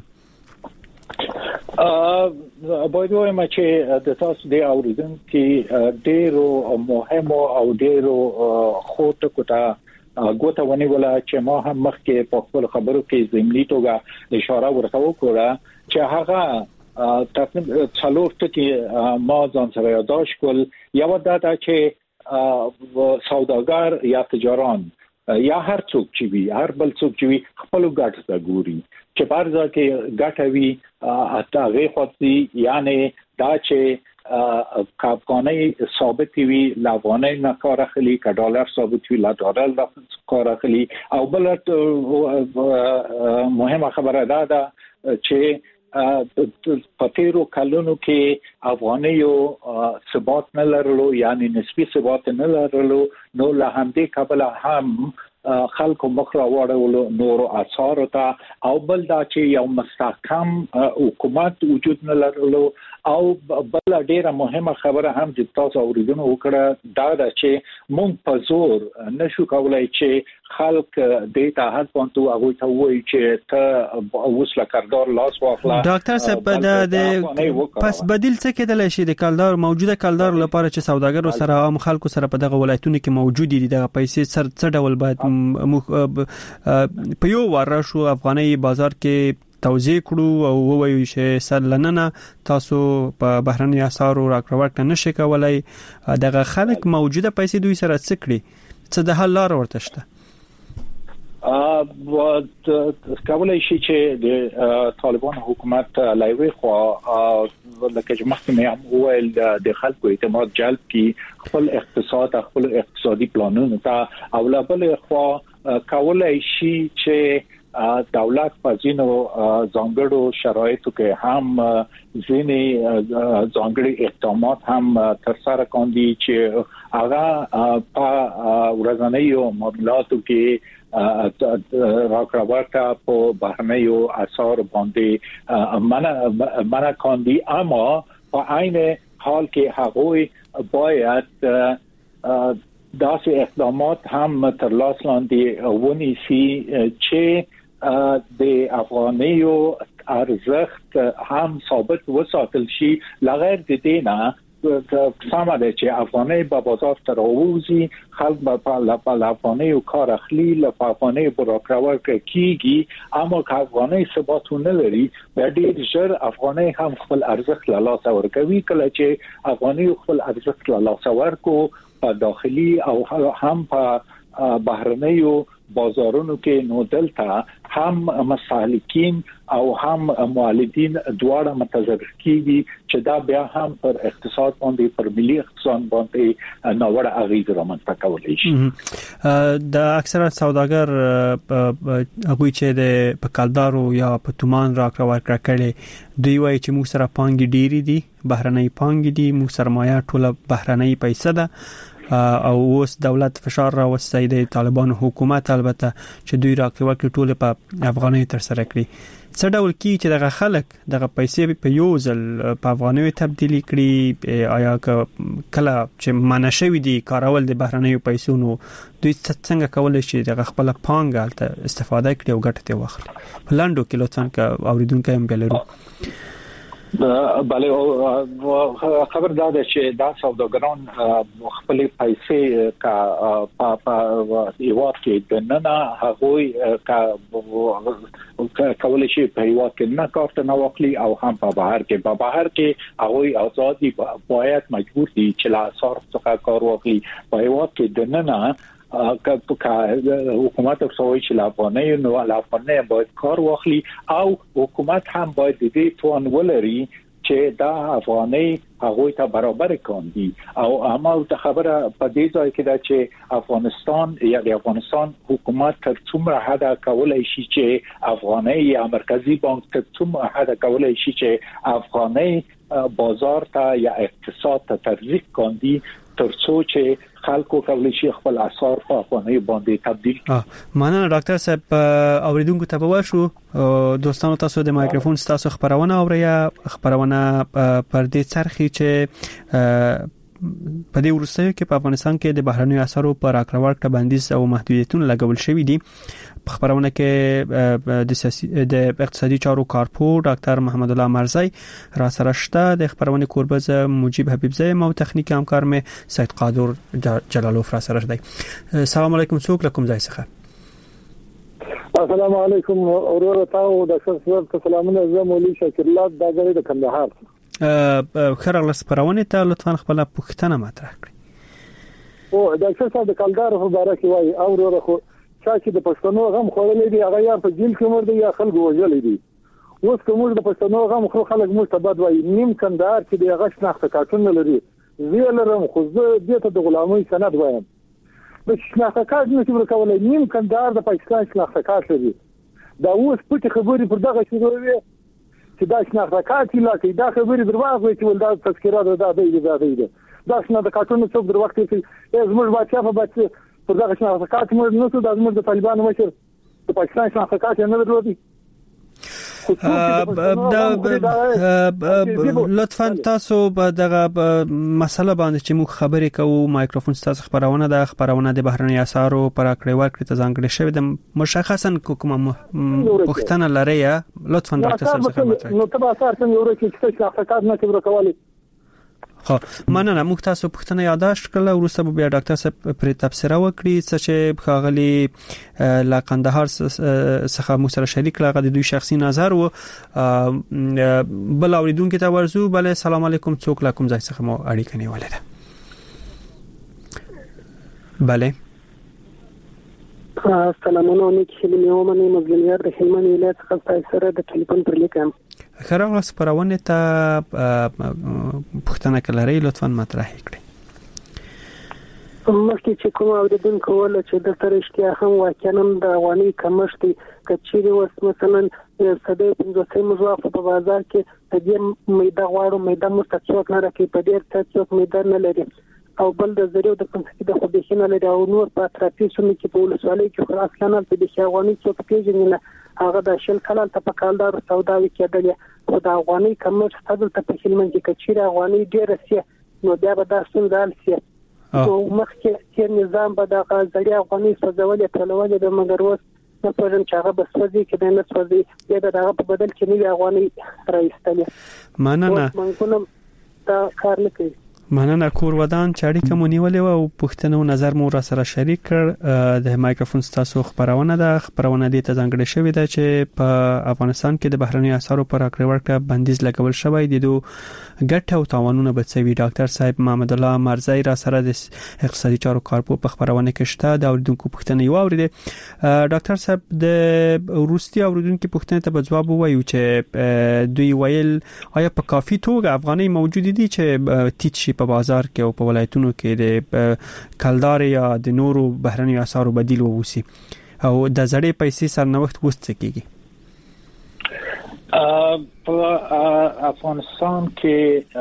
باید وایم چې د تاسو د اوریدونکو ډیرو مهم او ډیرو خوته کوته ګوته ونیوله چې ما هم مخکې په خپل خبرو کې ضمني توګه اشاره ورته وکړه چې هغه تقریبا څلور ټکي ما ځان سره یاداش کول یو دا چې سوداګر یا تجاران یا هر څوک چې وي هر بل څوک چې وي خپل ګټه ته ګوري چې بارځه کې ګټه وي هغه خوتي یعنی دا چې کاپکاني ثابت وي لاوانه نه کار اخلي ک ډالر ثابت وي لا ډالر کار اخلي او بل مهمه خبره ده چې په تیرو کلونو کې افغانیو ثبات نه لرلو یعنی نسبی ثبات نه لرلو نو له همدې کبله هم خلکو مخ را وړولو نور اثار ته او بل دا چې یو مستحکم حکومت وجود نه لرلو او بل ډیره مهمه خبره هم چې تاسو اوریدنه وکړه دا چې مونږ په زور نشو کولای چې خلک د ته حد پونتو هغه ته وایي چې ته وسله کاردار لاس واخلا ډاکټر صاحب د پس بدیل څه کېدل شي د کلدار موجوده کلدار لپاره چې سوداګرو سره عام خلکو سره په دغه ولایتونو کې موجود دي دغه پیسې څه ډول باید په یو ور شو افغاني بازار کې توزیع کړو او ووایو چې سلننه تاسو په بهرني اسعارو راکړه نشي کولای دغه خلک موجوده پیسې دوی سره څه کړي څه د حل لار ورته شته کولای شي چې د طالبان حکومت لایوي خو لکه چې مخکې هم ویل د خلکو اعتماد جلب کی خپل اقتصادي پلانونه ته او لا بل خو کولای شي چې دولت په ځینو ځانګړو شرایطو کې هم ځینې ځانګړي اقدامات هم تر سره کوي چې هغه په ورځنیو معاملاتو کې راکړه په بهرنیو اسعار باندې منع کوي اما په عین حال کې هغه باید داسې اقدامات هم تر لاس لاندې ونیسي چې د افغانیو ارزښت هم ثابت وساتل شي لغیر د دینه سمه ده چې افغاني په بازار ته راوځي خلک په افغانیو کار اخلي په افغانیو براکراور کېږي اما که افغاني ثباتونه لري د ډېر ژر افغاني هم خپل ارزښت له لاسه ورکوي کله چې افغاني خپل ارزښت له لاسه ورکو په داخلي او هم په بهرنیو بازارونو کې نو دلته هم مستهلکین او هم مولدین دواړه متضرر کیږي چې دا بیا هم پر اقتصاد باندې پر ملي اقتصاد باندې ناوړه اغیز رامنځته کولی شي د اکثره سوداګر هغه چې د کلدارو یا په تومان راکړه ورکړه کړي دوی وایي چې موږ سره پانګي ډېری دي بهرنۍ پانګي دي موږ سرمایه ټوله بهرنۍ پیسې ده او اوس دولت فشار راوستي د طالبانو حکومت البته چې دوی راکړه ټوله په افغاني تر سره کړی څه ډول کی چې دغه خلک دغه پیسې په یو ځل په افغاني تبدیلی کړي آیا کله چې منشوي دي کارول د بهرنۍ پیسو نو دوی څنګه کولای شي دغه خپل پانګه استفاده کړي او ګټه واخلي په لاندو کې لطفاً کا اوریدونکو هم بلرو بله خبر داده چې دا سوداګران خپل پیسې کا په ایوات کې دننه هغوی کولای شي په ایوات کې نه کارت نه واخلي او هم په بهر کې هغوی آزادي باید مجبور دي چې لا صرف څخه کار واخلي په ایوات کې دننه حکومت افسوي چې افغاني باید کار واخلي او حکومت هم باید دې توان ولري چې دا افغاني هغه ته برابر کاندي او عمل ته خبره په دې ځای کې دا چې افغانستان حکومت تر څومره حد کولای شي چې افغاني یا مرکزی بانک تر څومره حد کولای شي چې افغاني بازار ته یا اقتصاد ته ترجیح کاندي ترڅو چې خلکو کولای شي خپل اسعار په افغاني باندې تبديل مننه ډاکټر صاحب اوریدونکو ته واشو دوستانو تاسو د مایکروفون تاسو خبرونه اوریا خبرونه پر دې څرخي چې په دې ورستیو کې په افغانستان کې د بهرنیو اسعارو پر راکړه بندیز او محدودیتونه لګول شوې دي په خبرونه کې د اقتصادي چارو کارپور ډاکټر محمد الله مرزی را سره شته د خبرونه کوربز مجيب حبیبزی او تخنیکی همکار مې سید قادر جلالوف را سره دی. السلام علیکم څوک لکم ځای څخه السلام علیکم اورور تاسو د شخصیت سلامونه زمولي شکر الله د غړي د کندهار خرغله سپرونه ته لطفا خپل پوښتنه مطرح کړئ. او د اکثر د کلدار په اړه کې وایي او وروره خو چې د پښتنو غم خورلې دي هغه یا په جیل کې مړ دي یا خلک وژلې دي. اوس کوم د پښتنو غم خو خلک مو ته بد وایي نیم کندهار چې د غش نخته کارتون لري زیلرم خو زه دې ته د غلامۍ سند وایم. د شناخته کارت نشي ورکولای نیم کندهار د پاکستان شناخته کارت لري. دا اوس پټ خبرې پر دغه شی وروي چې دا شناخته کارت لکه دا خبرې درواغ وي چې ولدا تذکرہ ده دا شناخته کارتونه څوک در وخت کې زموږ بچا په بچي پر دغه شناخته کارت موږ نو څه د زموږ د طالبانو مشر د پاکستان شناخته کارت نه درلودي. لطفا تاسو به دغه مسله باندې چې موږ خبرې کوو مایکروفون تاسو خبرونه د بهرنی اسعارو پر اکړې ورکړې ته ځانګړې شوی د مشخصا کومه پښتنه لري لطفا ډاکټر صاحب څخه مطرح نو تبع اثر څنګه ورکړي چې څه کار نه کوي ورکولي. خو مننه موږ تاسو پوښتنه یاداشت کړل وروسته به ډاکټر صاحب پر تفسیر وکړي چې خاغلی لا قندهار څخه مو سره شریک لاغه د دوی شخصي نظر او بل اوریدونکو ته ورزو بل سلام علیکم څوک لکم ځای څخه مو اړیکه نیولې ده. بله السلام علیکم کلمه ومنه مزګلیار د هلمند ولایت څخه سره د ټلیفون پر لیکم خرغله سپرونه ته پښتنه کلري لطفا مطرح کړئ. مخکې چې کوم اوریدونکو ول چې د ترشتیا هم واقعا د افغاني کمشت کچيري وس مثلا سده 15 مزواف په بازار کې د دې میده غواړو میده مستقیق نه راکې په ډیر تاسو میده نه لري او بل د زریو د کنسکی د خوبېشنه لري او نور په اطرافي کې په ولسوالۍ کې خلاص کانال په دې افغاني څوک پیژني هغه د شل کلال ته په کالدار سوداوي کېدل او د افغاني کمر ستاسو ته په خلمن کې کچيره افغاني ډیره سي نو بیا به دا څنګه سي او مخکې چې نظام به د غزړي افغاني سوځولې ټولولې د مګر وس نه پرم چې هغه بسوځي کې نه سوځي دا دغه په بدل کې نه افغاني راځتلې مننه دا کار نه کوي. مننه کور ودان چاړي کومونیولې او پښتنو نظر مو را سره شریک کړ د مایکروفون تاسو خبرونه د خبرونه دي ته ځانګړې شوې ده چې په افغانستان کې د بهرنی اسعارو پر راکړې ورکړه بندیز لګول شوی دی دو ګټه او تاوانونه به څوي. ډاکټر صاحب محمد الله مرزی را سره د اقتصادي چارو کارپور په خبرونه کې شته د اوریدونکو پښتنه یو اوریده. ډاکټر صاحب د روسي اوریدونکو پښتنه ته به جواب وایو چې دوی ویل آیا په کافي توګه افغاني موجود دي چې تیت شي په بازار کې او په ولایتونو کې د کلدار یا د نورو بهرنی اسعارو بدیل ووسی او د زړې پیسې سرنوخت وست کیږي. په افغانستان کې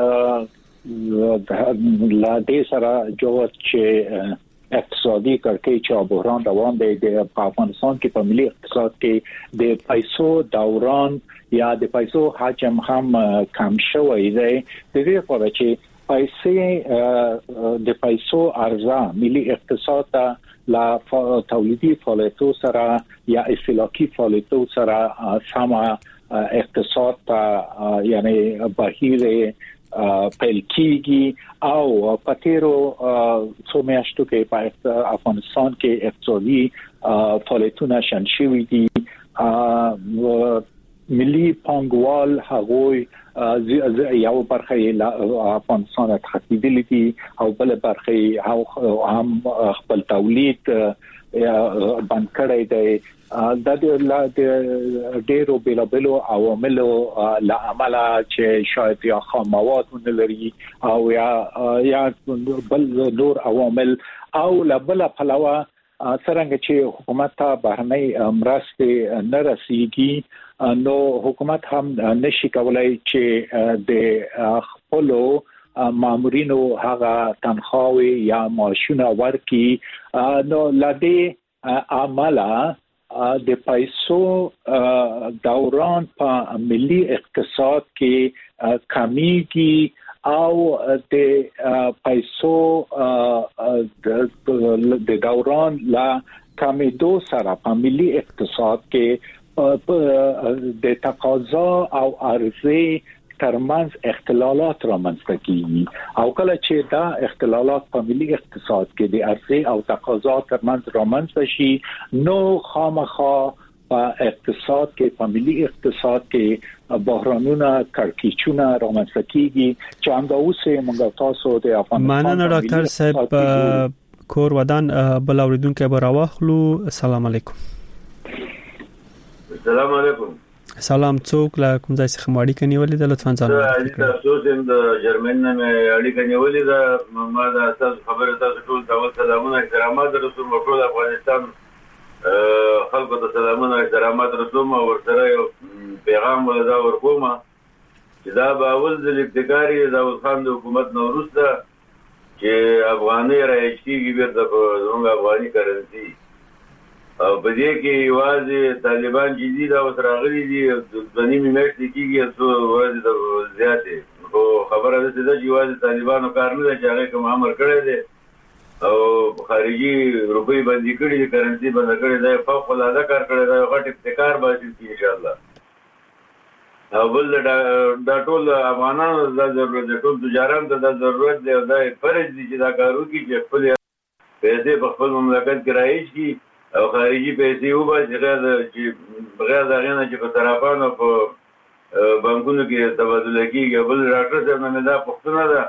لا دې سره جوړ چې اقتصادي کړکېچ او بحران روان دی د افغانستان کې په ملي اقتصاد کې د پیسو دوران یا د پیسو حجم هم کم شوی دی. د دې لپاره چې پیسې د پیسو ارزه ملي اقتصاد ته لا تولیدي فعالیتو سره یا استهلاکي فعالیتو سره سم اقتصاد ته یعنی بهیر پیل کیږي او پاتیرو څو میاشتو کې په افغانستان کې اقتصادي فعالیتونه شنشوي دي ملي پانګوال هغوی یو برخه افغانستان ته خدمت دي او بل برخه هم خپل تولید بند کړی دی د ډیرو بیلابلو عواملو لامل چې شاید یا خام مواد ونلري او یا بل نور عوامل او لبل پلوه څنګه چې حکومت ته بهرنۍ مرستې نه رسیږي نو حکومت هم نشي کولای چې د خپلو مامورینو هغه تنخواوي یا معاشونه ورکړي نو لدې عمله د پیسو دوران په ملي اقتصاد کې کمیږي او د پیسو د دوران لا کمیدو سره په ملي اقتصاد کې د تقاضا او عرضه ترمنځ اختلالات رامنځته کیږي او کله چې دا اختلالات په ملي اقتصاد کې د عرضه او تقاضا ترمنځ رامنځته شي نو خامخا په اقتصاد کې په ملي اقتصاد کې بحرانونه کړکېچونه رامنځته کیږي چې همدا اوس موږ تاسو د افغانستان مننه ډاکټر صاحب کور ودان بل اوریدونکو به راوخلو السلام علیکم السلام علیکم سلام څوک لا کوم ځای څخه ماړی کني ولې د لطفا ځان تاسو د جرمن نه اړیکه نیولې ده ما دا تاسو خبره تاسو ټول ډول سلامونه احترامات رسوم ټول افغانستان خلکو ته سلامونه احترامات رسوم او ورسره یو پیغام ولدا ورکوم چې دا باول د ابتکاري د خان د حکومت نوروز ده چې افغاني راځي بیرته په زموږ افغاني کرنسي او په دې کې یوازې طالبان جدي دا وسراغلي دي د نیمه میاشتې کېږي څو ورځې د زیاتې خو خبره ده چې یوازې طالبانو کار نه دی چې هغه کوم امر کړی دی او خارجي روپۍ باندې کړي دي کرنسي باندې کړي دی فوق العاده کار کړی دی غټ ابتکار باندې ان شاء الله او بل دا ټول افغانانو د ضرورت ټول تجاران ته د ضرورت دی او دا فرض دي چې دا کار وکړي چې خپل پیسې په خپل مملکت کې راځي او خارجي پیسې وباسي چې بغیر دا غنه چې په طرفانو په بانکونو کې تبادله کیږي بل ډاکټر صاحب نه دا پښتنه ده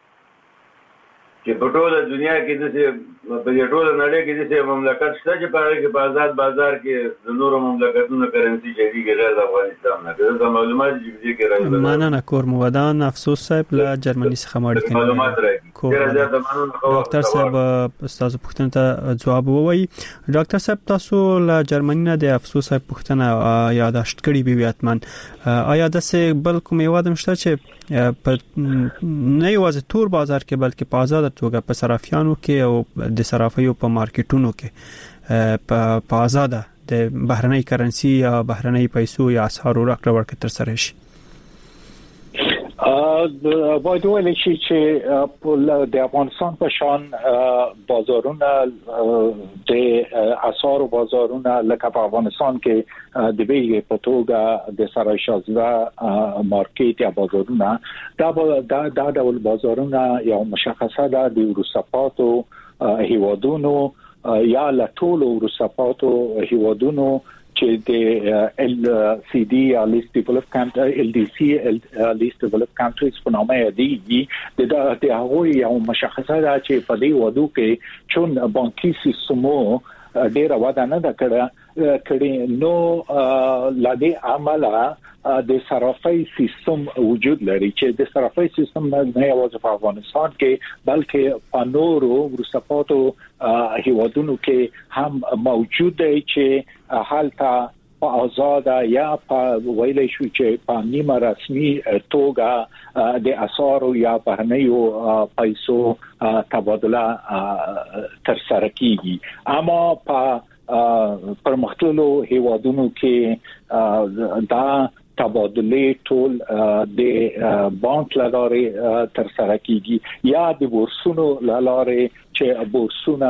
چې په ټوله دنیا کې د په ټوله نړۍ کې د مملکت شته چې په هغه کې په آزاد بازار کې د نورو مملکتونو کرنسي چلیږي غیر د افغانستان نه دا معلومات چې کې راځي مننه کور مودان افسوس صاحب له جرمني څخه ماړی کني معلومات راځي ډاکټر صاحب استاد پوښتنه ته جواب ووایي ډاکټر صاحب تاسو له جرمني نه د افسوس صاحب پوښتنه یاداشت کړی به ویاتمن آیا د څه بل کوم یواد مشته چې په نه یوازې تور بازار کې بلکې په آزاد توګه په صرافیانو کې او د صرافیو په مارکیټونو کې په آزاد د بهرنۍ کرنسي یا بهرنۍ پیسو یا اسعارو راکړه ورکړه تر سره شي باید ویل شي چې د افغانستان په شان بازارونه د اسعار بازارونه لکه په افغانستان کې د بیلګې په توګه د سرای شازده مارکیټ یا بازارونه دا ډول بازارونه یو مشخصه ده د وروسته هیوادونو یا له ټولو وروسته هیوادونو چې د LCD یا لیست ډیولپ کانټری LDC لیست ډیولپ کانټریز په نامه یادېږي د هغه یو مشخصه ده چې په دې وادو کې چون بانکي سیستمو ډېر وده نه کړي نو لدی عمله د صرافۍ سیستم وجود لري چې د صرافۍ سیستم نه یوازې په افغانستان کې بلکې په نورو وروسته هیوادونو کې هم موجود دی چې حالته په آزاد یا په ویلې شو چې په نیمه رسمي توګه د اسعارو یا بهرنیو پیسو تبادله تر سره کیږي اما په پرمختللو هیوادونو کې دا تبادله ټول د بانک لارې تر سره کیږي یا د بورسونو لارې چې بورسونه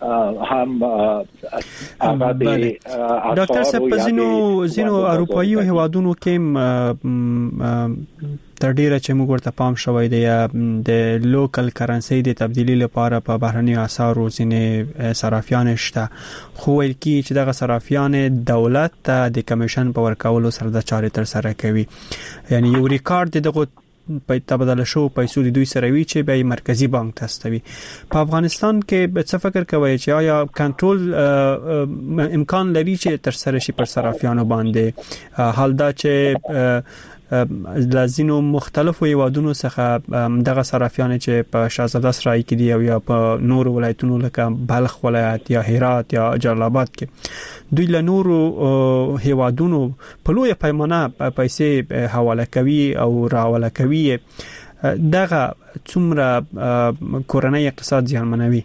هم هغه د ډاکټر صاحب په زینو اروپایي هیوادونو کې تر ډیره چې موږ ورته پام شوی دی د لوکل کرنسي د تبدیلی لپاره په بهرنی اسعارو ځینې صرافیان شته خو ویل کی چې دغه صرافیان دولت ته د کمیشن په ورکولو سره د چارې تر سره کوي یعنی یو ریکارډ دغه په تبادله شو پیسو د دوی سره وی چې به مرکزی بانک تستوي په افغانستان کې به څه فکر کوي چې آیا کنټرول امکان لري چې تر سره شي پر صرافیانو باندې حال دا چې لازینو مختلفو هیوادونو څخه دغه صرافیان چې په شاهزاده سرای کې دی او یا په نور ولایتونو لکه بلخ ولایت یا هرات یا جلال آباد کې دوی له نورو هیوادونو په لوی پیمانه پیسې حواله کوي او راواله کوي دغه څومره کورنۍ اقتصاد زیانمنوي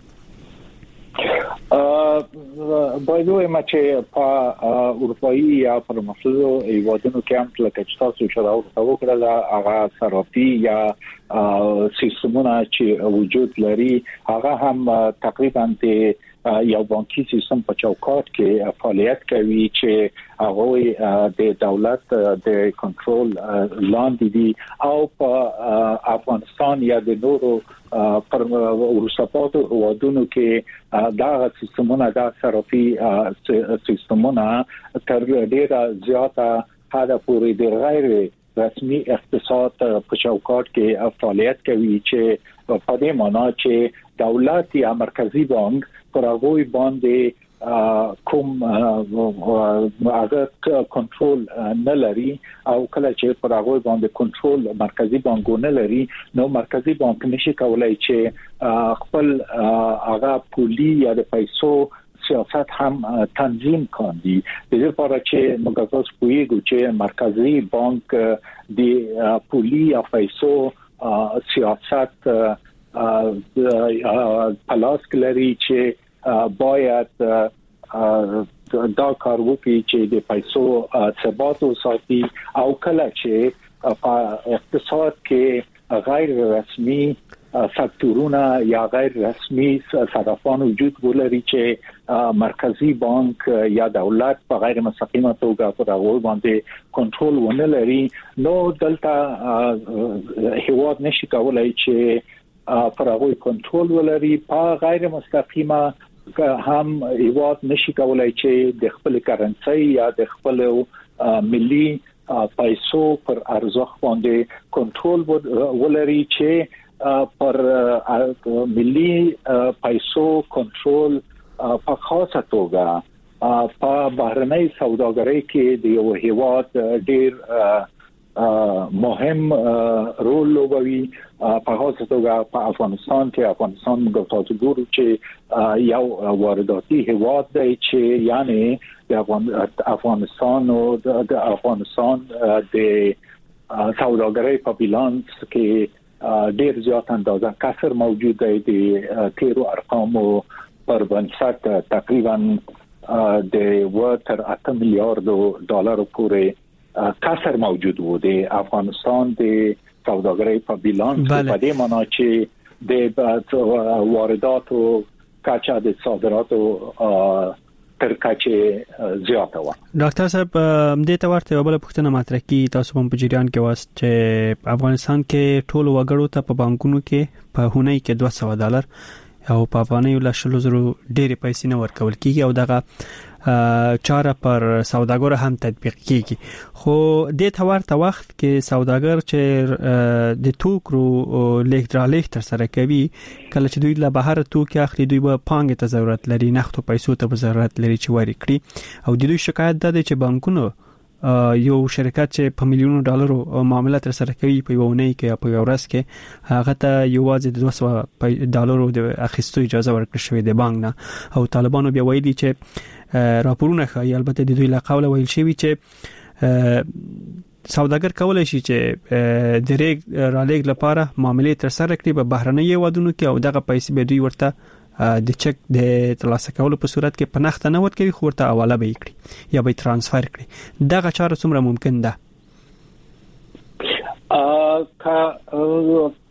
باید ما چې په اروپایي یا پرمختللو هیوادونو کې هم لکه چې تاسو اشاره وکړه هغه صرافي یا سیستمونه چې وجود لري هغه هم تقریبا د یو بانکي سیستم په چوکاټ کې فعالیت کوي چې هغه د دولت د کنټرول لاندې دي او په افغانستان یا د نورو پر ورسپاتو هوادونو کې دا سیستمونه دا صرافي سیستمونه تر ډیره زیاته حد پورې د غیر رسمي اقتصاد په چوکاټ کې فعالیت کوي چې په دې معنی چې دولت یا مرکزی بانک پر هغه باندې کوم هغه کنټرول نه لري او کله چې پر هغه باندې کنټرول مرکزی بانک نه لري نو مرکزی بانک نشي کولای چې خپل هغه پولی یا د پیسو سیاست هم تنظیم کاندي د دې لپاره چې موږ تاسو پوهیږو چې مرکزی بانک د پولی یا پیسو سیاست پلاس کلری چې باید دا کار وکړي چې د پیسو ثبات وساتي او کله چې په اقتصاد کې غیر رسمي فاکتورونه یا غیر رسمي صرافان وجود ولري چې مرکزی بانک یا دولت په غیر مستقیمه توګه پر هغه باندې کنټرول ونه لري نو دلته هیواد نشي کولای چې پر هغه کنټرول ولري په غیر مستقیمه هم هیواد نشي کولای چې د خپل کرنسي یا د خپل ملي پیسو پر ارزښت باندې کنټرول ولري چې پر ملي پیسو کنټرول په خاصه توګه په بهرنۍ سوداګرۍ کې د یو هیواد ډیر مهم رول لوبوي په خاصه توګه په افغانستان کې افغانستان موږ تاسو ګورو چې یو وارداتي هیواد دی چې یعنی د افغانستان او د افغانستان د سوداګرۍ په بیلانس کې ډیر زیات اندازه کسر موجود دی د تیرو ارقامو پر بنسټ تقریبا د وتر 8 میلیارډ ډالر پورې کسر موجود و د افغانستان د سوداګرۍ په بیلانس په دې معنی چې د وارداتو کچا د صادراتو تر کچې زیاته و ډاکټر صاحب دې ته ورته بل پوښتنه مطرح کی تاسو په جریان کې واست چې افغانستان کې ټول وګړو ته په بانکونو کې په هونۍ کې $200 او په افغاني لشلو زرو ډېری پیسې نه ورکول کیږي او دغه چاره پر سوداګر هم تطبیق کیږي خو د تورته وخت کې سوداګر چې د توکو لیکټرالیک تر سره کوي کله چې دوی له بهر توکي اخلي دوی په پانګه ته ضرورت لري نختو پیسو ته ضرورت لري چې وري کړي او د دوی شکایت ده چې بانکونو یو شرکت چې په میلیونو ډالرو معاملات تر سره کوي په یوونی کې په یو ورځ کې هغه ته یوازې د $200 د اخیستو اجازه ورکړل شوې د بانک نه او طالبانو بیا ویلي چې راپورونه ښایي البته د دوی له قوله ویل شوی چې سوداګر کولای شي چې د ریګ رالیګ لپاره معاملې تر سره کړي په بهرنۍ هیوادونو کې او دغه پیسې به دوی ورته د چک د ترلاسه کولو په صورت کې پناخته نه ورکوي خو ورته حواله به کړي یا به ترانسفر کړي دغه چاره څومره ممکن ده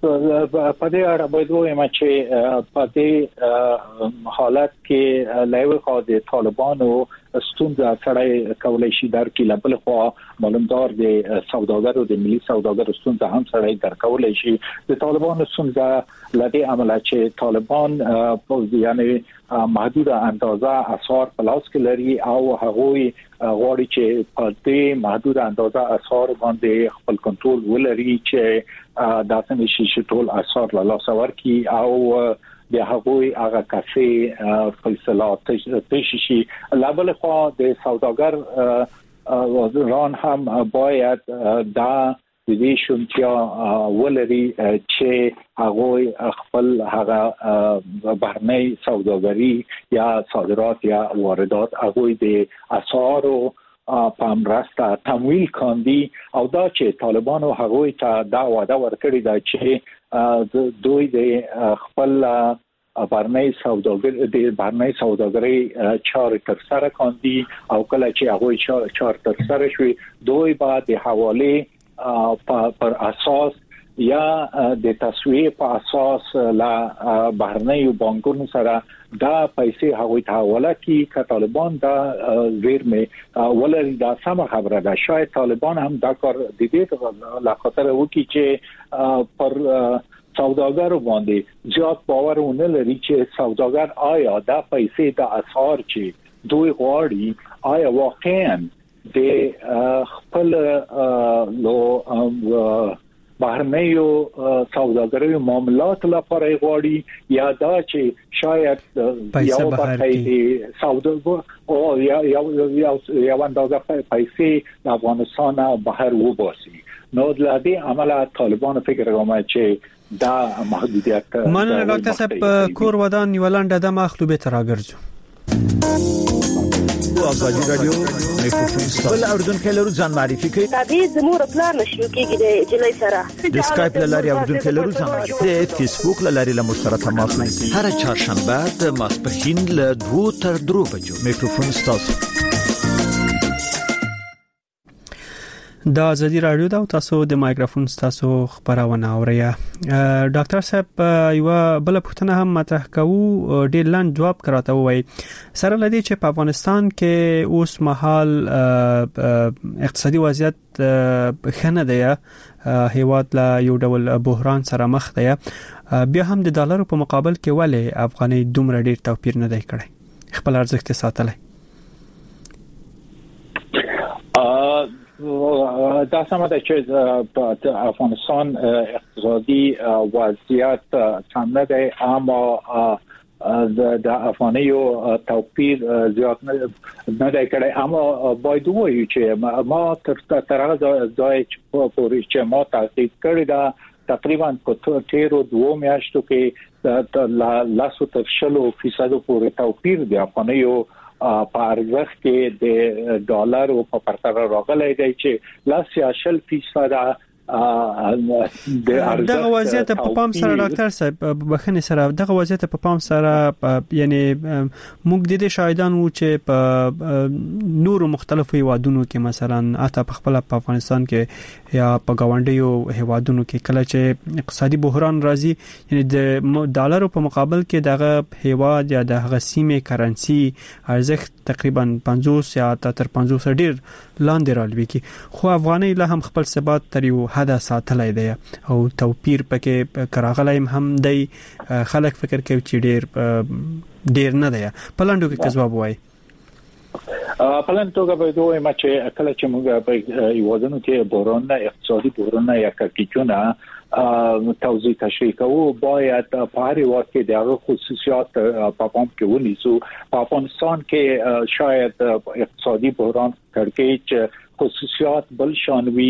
په دې اړه باید وایم چې په دې حالت کې لایو خو د طالبانو ستونزه سره کولای شي درکې لبل خو معلومدار د سوداګرو د ملي سوداګرو ستونزه هم سره درکولای شي د طالبانو ستونزه لدی عمله چې طالبان یعنی محدود اندازه اسعار پلاس کې لري او هغوی غواړي چې په دې محدود اندازه اسعار باندې خپل کنټرول ولري چې داسې شي ټول اسعار له لاس ورکړي او د هغوی هغه کافي فیصله تشي لابل خو د سوداګر وزران هم باید دا د دې شونتیا ولري چې هغه خپل هغه بهرنۍ سوداګري یا صادرات یا واردات هغه د اسعارو په مرسته تمویل کاندي او دا چې طالبانو هغه ته دا وعده ورکړی دا چې دوی د خپل بهرنۍ سوداګري چارې تر سره کاندي او کله چې هغه چارې تر سره شوي دوی به د حواله پر اساس یا د تسویه په اساس لا بهرنۍ بانکونو سره دا پیسې هغوی ته حواله کی ک طالبان دا زیرمه ولري دا سم خبره ده شاید طالبان هم دا کار د دې لا خاطر وکړي چې پر سوداګر باندې زیات باور ونه لري چې سوداګر آیا دا پیسې د اسعار چې دوی غواړي آیا واقعا د خپل لو بهرنیو سوداګریو معاملات لپاره غواړي یا دا چې شاید یو بخای سوداګر او یا اندازه پیسې د افغانستان بهر وباسي نو د دې عمله طالبان فکر کوي چې دا محدودیت مننه ډاکټر صاحب کور ودان یولانډه د مخلوبه تراګرځو آزادی رادیو میکروفون بل اردن کلرو ځان معرفي کوي تابع زموږ پلان شروع کیږي د جلای سره د اسکایپ لاري اردن کلرو ځان معرفي د فیسبوک لاري له مشترک تماس نیسي هر چهارشنبه د ماسپښین له 2 تر 3 بجو میکروفون تاسو د ازادي رادیو دا تاسو د مایکروفون تاسو خبرونه اوریا ډاکټر صاحب یو بل پښتنه هم مطرح کوو ډیر لاند جواب کراته وای سره لدی چې په افغانستان کې اوس مهال اقتصادي وضعیت خنه دی هیواد لا یو ډول بحران سره مخ دی بیا هم د ډالر په مقابل کې ولې افغاني دومره ډیر توپیر نه دی کړی خپل ارزښت ساتلی دا سم ده چې په افغانستان اقتصادي وضعیت څنګه دی اما د افغانیو توپیر زیات نه دی کړی اما باید وایو چې ما تر هغه ځای چې ما تحقیق کړی دا تقریبا په 13 میاشتو کې د لاسو تر 10% پورې توپیر دی افغانیو په ارزښت کې د ډالر او په پرتله راغلی دی چې لاس 10% دغه وضعیت په پام سره ډاکټر صاحب بخنه سره دغه وضعیت په پام سره یعنی موږ د دې شاهدان وو چې په نورو مختلفو هیوادونو کې مثلا اته په خپل په افغانستان کې یا په گاونډیو هیوادونو کې کله چې اقتصادي بحران راځي یعنی د ډالر په مقابل کې دغه هیواد یا دغه سیمه کرنسی ارزښت تقریبا 50 یا تر 50 ډیر لاندې راولي خو افغاني له هم خپل ثبات تر یو حد ساتلای دی او توپیر پکې کراغلایم هم دی خلک فکر کوي چې ډیر نه دی په لاندو کې جواب وای په لاندو کې به دوی ما چې کله چې موږ په یوازنو کې بحران اقتصادي بحران یا کیچونه توضیح تشریح کوو باید په هر وخت کې دغه خصوصیات په پام کې ونیسو په افغانستان کې شاید اقتصادي بحران کړکېچ خصوصیات بل شانوي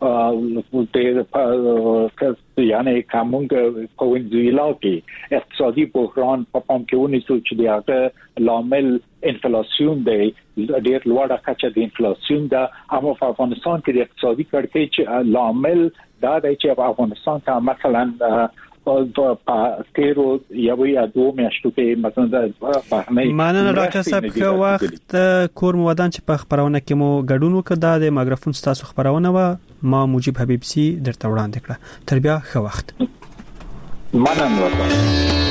یعنی کومه په وینځویلا کې اقتصادي بحران په پام کې ونیسو چې دغه لامل انفلیسیون دی ډېر لوړه کچه د انفلیسیون ده اما په افغانستان کې د اقتصادي کړکېچ لامل دا دی چې په افغانستان ته مثلا په تیرو یا دو میاشتو کې مثلا مننه ډاکټر صاحب خو وخت کور مودان چې په خبرونه کې مو ګډون وکړه د مایکروفون تاسو خبرونه و ما موجب حبیب سي درته وړاندې کړه تر بیا خو وخت مننه.